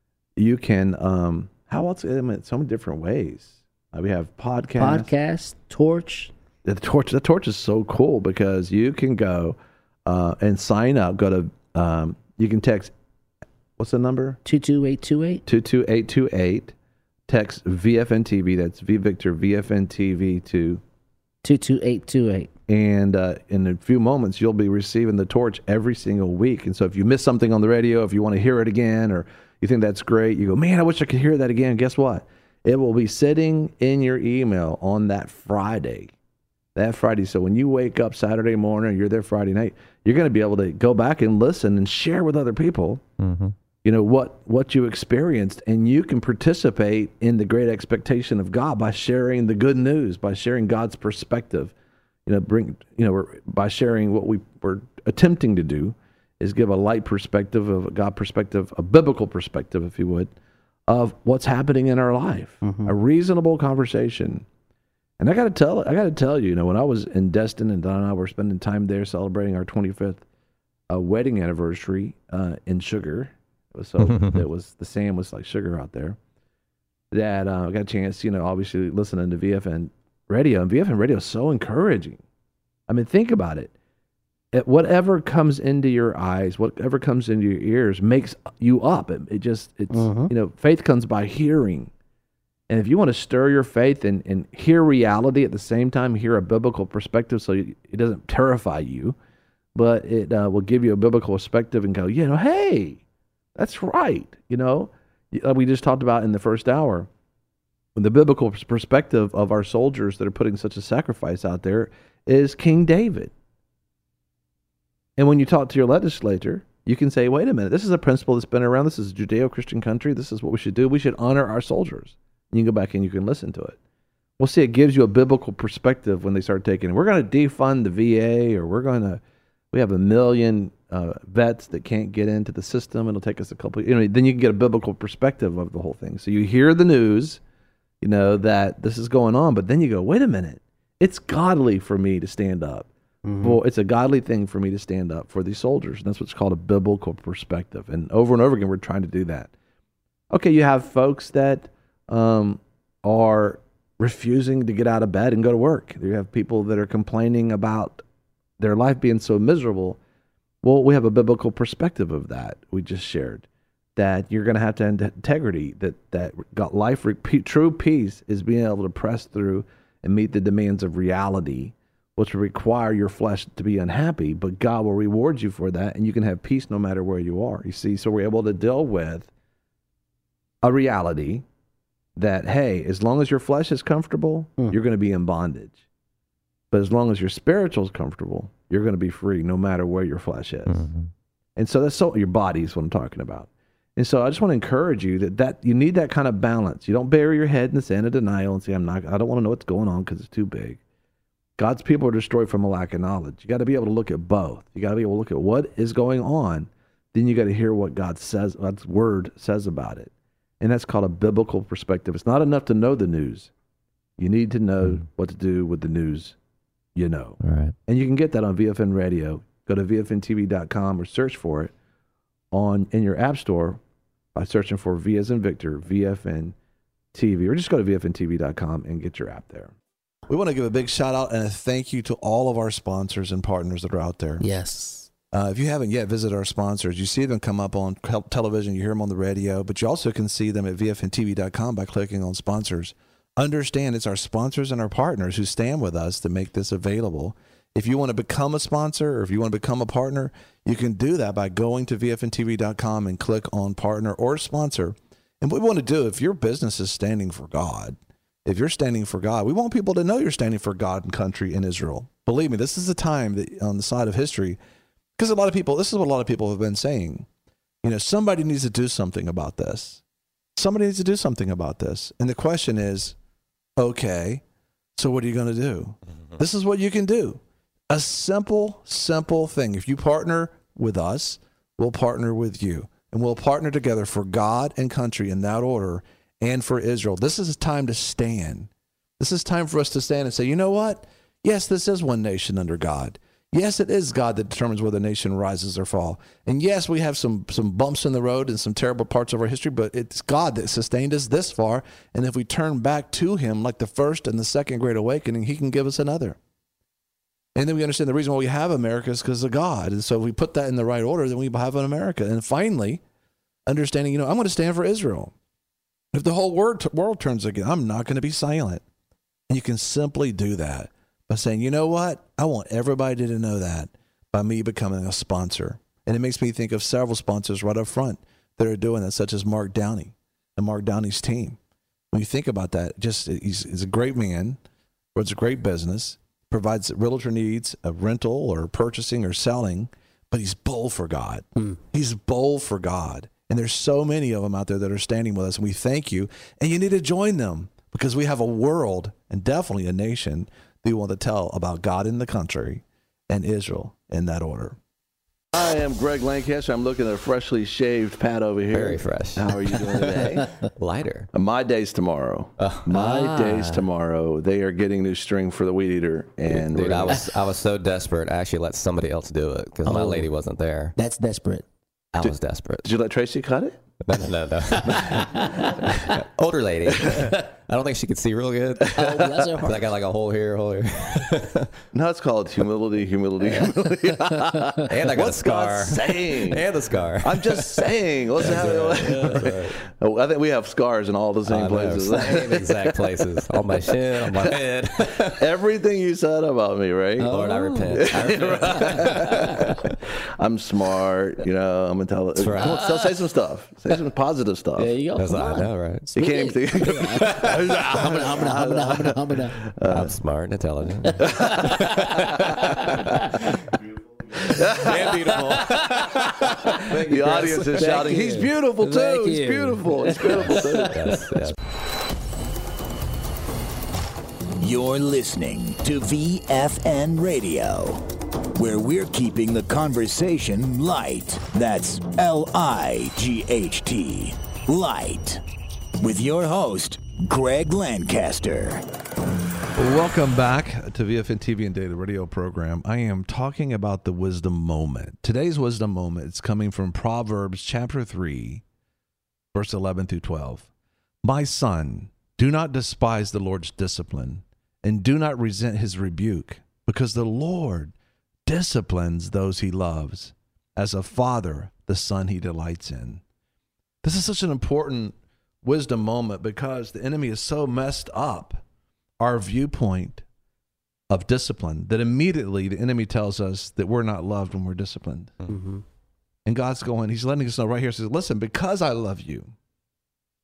you can, um, how else? I mean, so many different ways. Uh, we have podcasts. Podcast, Torch. The Torch, the Torch is so cool because you can go uh, and sign up. Go to, um, you can text, what's the number? two two eight two eight. two two eight two eight. Text V F N T V, that's V Victor, V F N T V to two two eight two eight. And uh, in a few moments, you'll be receiving the Torch every single week. And so if you miss something on the radio, if you want to hear it again, or you think that's great, you go, man, I wish I could hear that again. Guess what? It will be sitting in your email on that Friday. That Friday. So when you wake up Saturday morning, or you're there Friday night, you're going to be able to go back and listen and share with other people. Mm-hmm. You know, what, what you experienced, and you can participate in the great expectation of God by sharing the good news, by sharing God's perspective. You know, bring, you know, we're, by sharing what we were attempting to do is give a light perspective of a God perspective, a biblical perspective, if you would, of what's happening in our life, mm-hmm. a reasonable conversation. And I got to tell, I got to tell you, you know, when I was in Destin and Don and I were spending time there celebrating our twenty-fifth uh, wedding anniversary uh, in Sugar. So it was, the sand was like sugar out there. That uh, I got a chance, you know, obviously listening to V F N Radio. And V F N Radio is so encouraging. I mean, think about it. it. Whatever comes into your eyes, whatever comes into your ears makes you up. It, it just, it's, mm-hmm. you know, faith comes by hearing. And if you want to stir your faith and, and hear reality at the same time, hear a biblical perspective so you, it doesn't terrify you, but it uh, will give you a biblical perspective and go, you know, hey, that's right. You know, we just talked about in the first hour, the biblical perspective of our soldiers that are putting such a sacrifice out there is King David. And when you talk to your legislator, you can say, wait a minute, this is a principle that's been around. This is a Judeo-Christian country. This is what we should do. We should honor our soldiers. And you can go back and you can listen to it. We'll see, it gives you a biblical perspective when they start taking it. We're going to defund the V A, or we're going to, we have a million Uh, vets that can't get into the system. It'll take us a couple, you know, then you can get a biblical perspective of the whole thing. So you hear the news, you know, that this is going on, but then you go, wait a minute, it's godly for me to stand up. Mm-hmm. Well, it's a godly thing for me to stand up for these soldiers. And that's what's called a biblical perspective. And over and over again, we're trying to do that. Okay, you have folks that um, are refusing to get out of bed and go to work. You have people that are complaining about their life being so miserable. Well, we have a biblical perspective of that we just shared, that you're going to have to have integrity, that, that got life, true peace is being able to press through and meet the demands of reality, which will require your flesh to be unhappy, but God will reward you for that, and you can have peace no matter where you are. You see, so we're able to deal with a reality that, hey, as long as your flesh is comfortable, Mm. you're going to be in bondage. But as long as your spiritual is comfortable, you're going to be free no matter where your flesh is. Mm-hmm. And so that's so your body is what I'm talking about. And so I just want to encourage you that, that you need that kind of balance. You don't bury your head in the sand of denial and say, I'm not, I don't want to know what's going on because it's too big. God's people are destroyed from a lack of knowledge. You got to be able to look at both. You got to be able to look at what is going on. Then you got to hear what God says, God's word says about it. And that's called a biblical perspective. It's not enough to know the news. You need to know mm. what to do with the news you know. All right. And you can get that on V F N Radio. Go to V F N T V dot com or search for it on in your app store by searching for V as in Victor, V F N T V, or just go to V F N T V dot com and get your app there. We want to give a big shout out and a thank you to all of our sponsors and partners that are out there. Yes. Uh, if you haven't yet visited our sponsors, you see them come up on television, you hear them on the radio, but you also can see them at V F N T V dot com by clicking on sponsors. Understand it's our sponsors and our partners who stand with us to make this available. If you want to become a sponsor or if you want to become a partner, you can do that by going to V F N T V dot com and click on partner or sponsor. And what we want to do, if your business is standing for God, if you're standing for God, we want people to know you're standing for God and country in Israel. Believe me, this is a time that on the side of history, because a lot of people, this is what a lot of people have been saying, you know, somebody needs to do something about this. Somebody needs to do something about this. And the question is, okay, so what are you going to do? Mm-hmm. This is what you can do. A simple, simple thing. If you partner with us, we'll partner with you. And we'll partner together for God and country in that order and for Israel. This is a time to stand. This is time for us to stand and say, you know what? Yes, this is one nation under God. Yes, it is God that determines whether a nation rises or fall. And yes, we have some some bumps in the road and some terrible parts of our history, but it's God that sustained us this far. And if we turn back to him, like the first and the second Great Awakening, he can give us another. And then we understand the reason why we have America is because of God. And so if we put that in the right order, then we have an America. And finally, understanding, you know, I'm going to stand for Israel. If the whole world, world turns against, I'm not going to be silent. And you can simply do that by saying, you know what? I want everybody to know that by me becoming a sponsor. And it makes me think of several sponsors right up front that are doing that, such as Mark Downey and Mark Downey's team. When you think about that, just he's, he's a great man, runs a great business, provides realtor needs, a rental or purchasing or selling, but he's bold for God. Mm. He's bold for God. And there's so many of them out there that are standing with us, and we thank you. And you need to join them because we have a world and definitely a nation that we want to tell about God in the country and Israel in that order. I am Greg Lancaster. I'm looking at a freshly shaved Pat over here. Very fresh. How are you doing today? Lighter. My day's tomorrow. Uh, My ah. day's tomorrow. They are getting new string for the weed eater, and dude, I was I was so desperate. I actually let somebody else do it because oh, my lady wasn't there. That's desperate. I did, was desperate. Did you let Tracy cut it? No, no, no. no. Older lady. I don't think she could see real good. Oh, bless her heart. I got like a hole here, a hole here. No, it's called humility, humility, humility. And I got What's a scar. God saying? And a scar. I'm just saying. Let's have it. Right. Oh, I think we have scars in all the same I places. Know, same exact places. On my shin, on my head. Everything you said about me, right? Oh, Lord, I repent. I repent. I'm smart. You know, I'm intelligent. Right. Come on, say some stuff. Say some positive stuff. There you go. That's I know, right? You can't even think. I'm smart and intelligent. And beautiful. The you, audience is Thank shouting, you. He's beautiful too. Thank He's you. beautiful. He's beautiful too. Yes, yes. You're listening to V F N Radio, where we're keeping the conversation light. That's L I G H T. Light. With your host, Greg Lancaster. Welcome back to V F N T V and Daily Radio program. I am talking about the wisdom moment. Today's wisdom moment is coming from Proverbs chapter three, verse eleven through twelve. My son, do not despise the Lord's discipline, and do not resent his rebuke, because the Lord disciplines those he loves, as a father the son he delights in. This is such an important wisdom moment because the enemy is so messed up our viewpoint of discipline that immediately the enemy tells us that we're not loved when we're disciplined. Mm-hmm. And God's going, he's letting us know right here, says, listen, because I love you,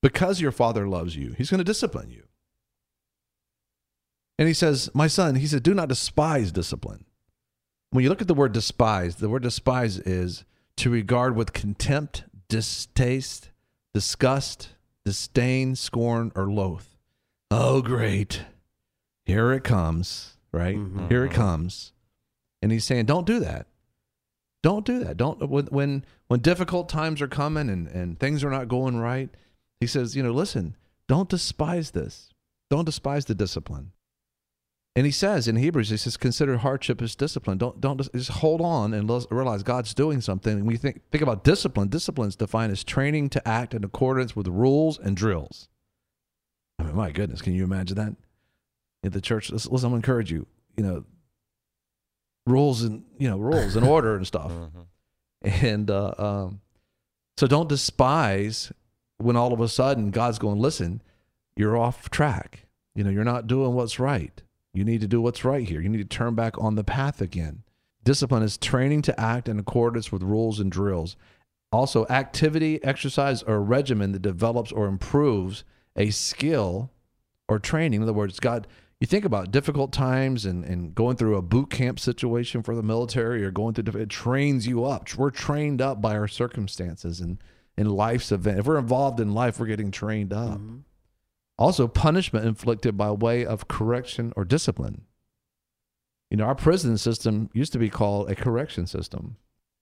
because your Father loves you, he's going to discipline you. And he says, my son, he said, do not despise discipline. When you look at the word despise, the word despise is to regard with contempt, distaste, disgust, disdain, scorn, or loath. Oh, great. Here it comes, right? Mm-hmm. Here it comes. And he's saying, don't do that. Don't do that. Don't when when, when difficult times are coming and, and things are not going right, he says, you know, listen, don't despise this. Don't despise the discipline. And he says in Hebrews, he says, consider hardship as discipline. Don't don't just, just hold on and realize God's doing something. And when you think, think about discipline, discipline is defined as training to act in accordance with rules and drills. I mean, my goodness, can you imagine that? At the church, listen, I'm going to encourage you, you know, rules and, you know, rules and order and stuff. Mm-hmm. And uh, um, so don't despise when all of a sudden God's going, listen, you're off track. You know, you're not doing what's right. You need to do what's right here. You need to turn back on the path again. Discipline is training to act in accordance with rules and drills. Also, activity, exercise, or regimen that develops or improves a skill or training. In other words, God, you think about difficult times and, and going through a boot camp situation for the military or going through, it trains you up. We're trained up by our circumstances and in life's event. If we're involved in life, we're getting trained up. Mm-hmm. Also, punishment inflicted by way of correction or discipline. You know, our prison system used to be called a correction system.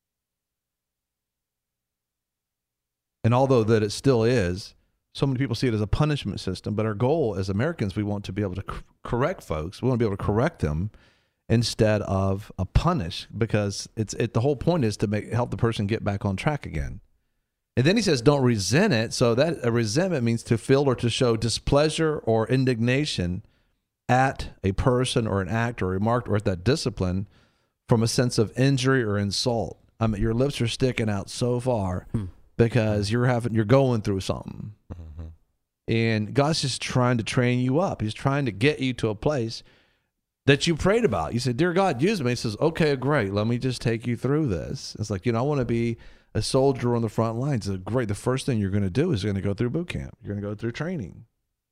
And although that it still is, so many people see it as a punishment system. But our goal as Americans, we want to be able to c- correct folks. We want to be able to correct them instead of a punish, because it's it. The whole point is to make help the person get back on track again. And then he says, don't resent it. So that a resentment means to feel or to show displeasure or indignation at a person or an act or remark or at that discipline from a sense of injury or insult. I mean, your lips are sticking out so far hmm. because you're having, you're going through something. Mm-hmm. And God's just trying to train you up. He's trying to get you to a place that you prayed about. You said, dear God, use me. He says, okay, great. Let me just take you through this. It's like, you know, I want to be a soldier on the front lines. It's great. The first thing you're going to do is you're going to go through boot camp. You're going to go through training.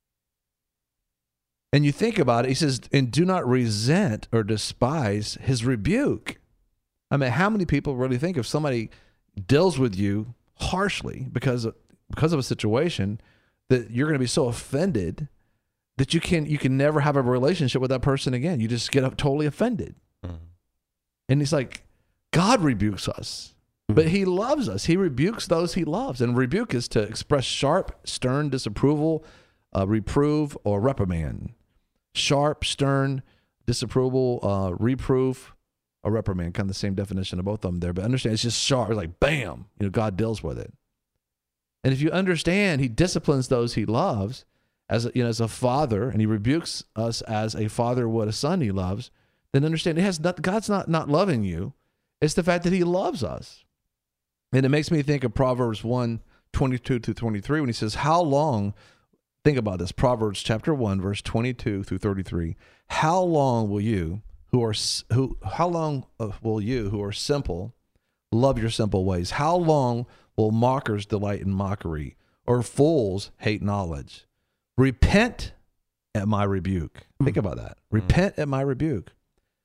And you think about it, he says, and do not resent or despise his rebuke. I mean, how many people really think if somebody deals with you harshly because of, because of a situation that you're going to be so offended that you can you can never have a relationship with that person again. You just get totally offended. Mm-hmm. And he's like, God rebukes us. But he loves us. He rebukes those he loves. And rebuke is to express sharp, stern disapproval, uh, reprove, or reprimand. Sharp, stern, disapproval, uh, reproof, or reprimand. Kind of the same definition of both of them there. But understand, it's just sharp. It's like, bam, you know, God deals with it. And if you understand, he disciplines those he loves as a, you know, as a father, and he rebukes us as a father would a son he loves, then understand it has not, God's not, not loving you. It's the fact that he loves us. And it makes me think of Proverbs one, twenty-two to twenty-three when he says, how long, think about this, Proverbs chapter one, verse twenty-two through thirty-three. How long will you who are, who, how long will you who are simple love your simple ways? How long will mockers delight in mockery, or fools hate knowledge? Repent at my rebuke. Mm. Think about that. Mm. Repent at my rebuke.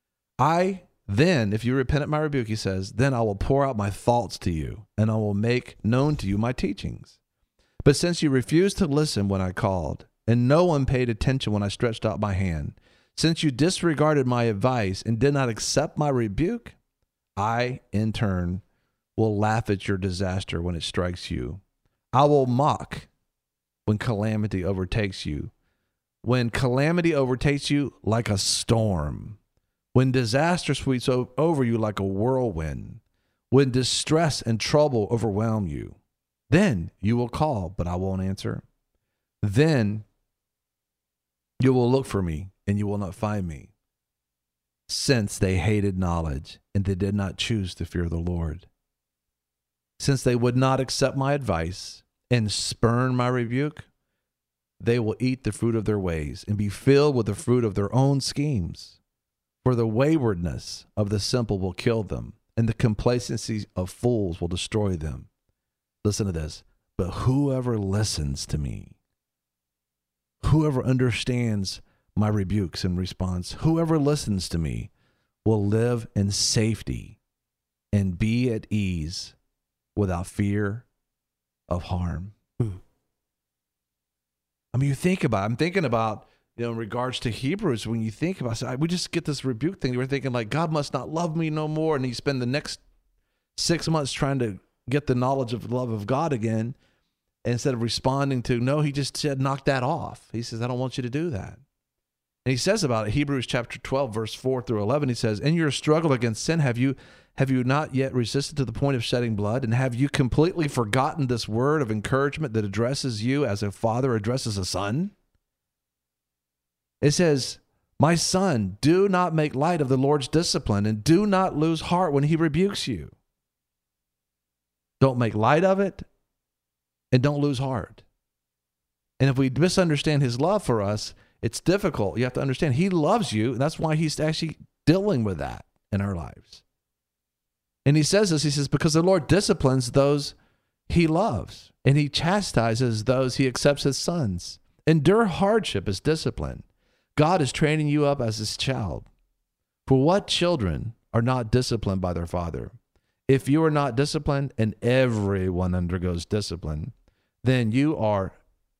I Then, if you repent at my rebuke, he says, then I will pour out my thoughts to you, and I will make known to you my teachings. But since you refused to listen when I called, and no one paid attention when I stretched out my hand, since you disregarded my advice and did not accept my rebuke, I, in turn, will laugh at your disaster when it strikes you. I will mock when calamity overtakes you. When calamity overtakes you like a storm. When disaster sweeps over you like a whirlwind, when distress and trouble overwhelm you, then you will call, but I won't answer. Then you will look for me, and you will not find me, since they hated knowledge, and they did not choose to fear the Lord. Since they would not accept my advice and spurn my rebuke, they will eat the fruit of their ways and be filled with the fruit of their own schemes. For the waywardness of the simple will kill them, and the complacency of fools will destroy them. Listen to this. but whoever listens to me, whoever understands my rebukes and response, whoever listens to me will live in safety and be at ease without fear of harm. Hmm. I mean, you think about, I'm thinking about, you know, in regards to Hebrews, when you think about it, we just get this rebuke thing. We're thinking like, God must not love me no more. And you spend the next six months trying to get the knowledge of the love of God again. Instead of responding to, no, he just said, knock that off. He says, I don't want you to do that. And he says about it, Hebrews chapter twelve, verse four through eleven, he says, in your struggle against sin, have you have you not yet resisted to the point of shedding blood? And have you completely forgotten this word of encouragement that addresses you as a father addresses a son? It says, my son, do not make light of the Lord's discipline, and do not lose heart when he rebukes you. Don't make light of it, and don't lose heart. And if we misunderstand his love for us, it's difficult. You have to understand he loves you, and that's why he's actually dealing with that in our lives. And he says this, he says, because the Lord disciplines those he loves, and he chastises those he accepts as sons. Endure hardship as discipline. God is training you up as his child. For what children are not disciplined by their father? If you are not disciplined, and everyone undergoes discipline, then you are,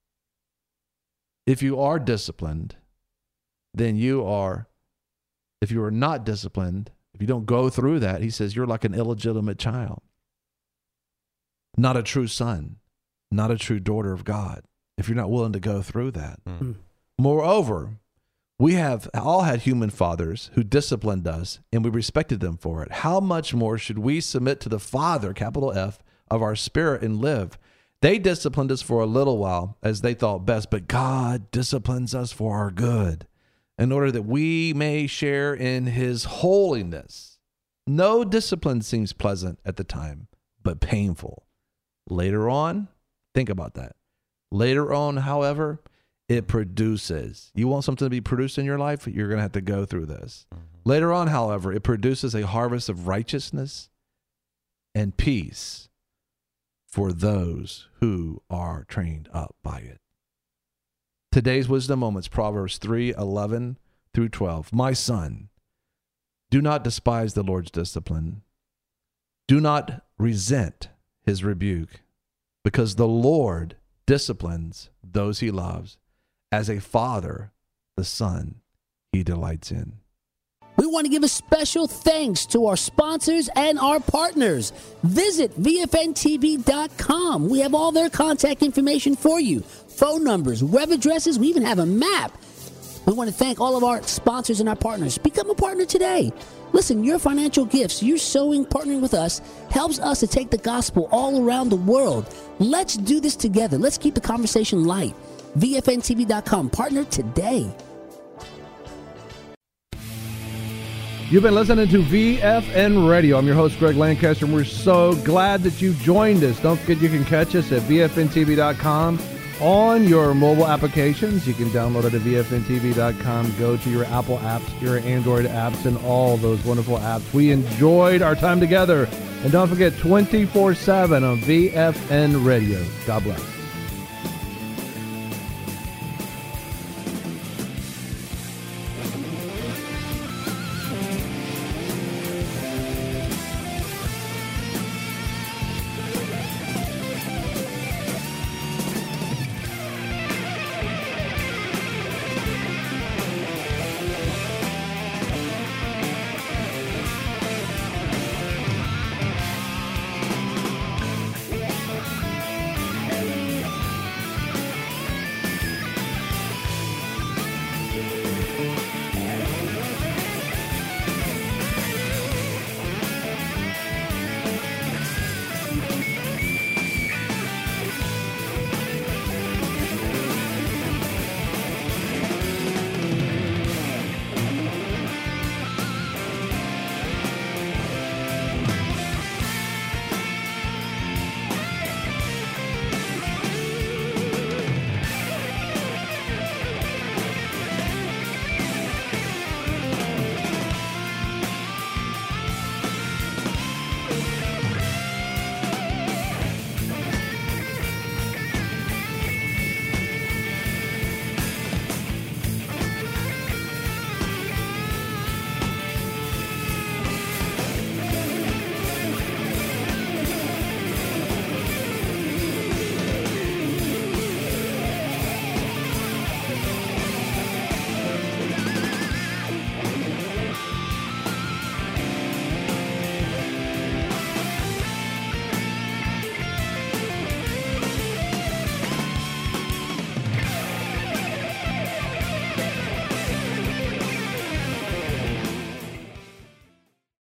if you are disciplined, then you are, if you are not disciplined, if you don't go through that, he says, you're like an illegitimate child. Not a true son, not a true daughter of God, if you're not willing to go through that. Mm. Moreover, we have all had human fathers who disciplined us, and we respected them for it. How much more should we submit to the Father, capital F, of our spirit and live? They disciplined us for a little while as they thought best, but God disciplines us for our good, in order that we may share in his holiness. No discipline seems pleasant at the time, but painful. Later on, think about that. Later on, however, it produces. You want something to be produced in your life? You're going to have to go through this. Mm-hmm. Later on, however, it produces a harvest of righteousness and peace for those who are trained up by it. Today's wisdom moments, Proverbs three, eleven through twelve. My son, do not despise the Lord's discipline. Do not resent his rebuke, because the Lord disciplines those he loves. As a father, the son he delights in. We want to give a special thanks to our sponsors and our partners. Visit V F N T V dot com. We have all their contact information for you. Phone numbers, web addresses, we even have a map. We want to thank all of our sponsors and our partners. Become a partner today. Listen, your financial gifts, your sowing, partnering with us, helps us to take the gospel all around the world. Let's do this together. Let's keep the conversation light. V F N T V dot com. Partner today. You've been listening to V F N Radio. I'm your host, Greg Lancaster, and we're so glad that you joined us. Don't forget you can catch us at V F N T V dot com on your mobile applications. You can download it at V F N T V dot com. Go to your Apple apps, your Android apps, and all those wonderful apps. We enjoyed our time together. And don't forget, twenty-four seven on V F N Radio. God bless.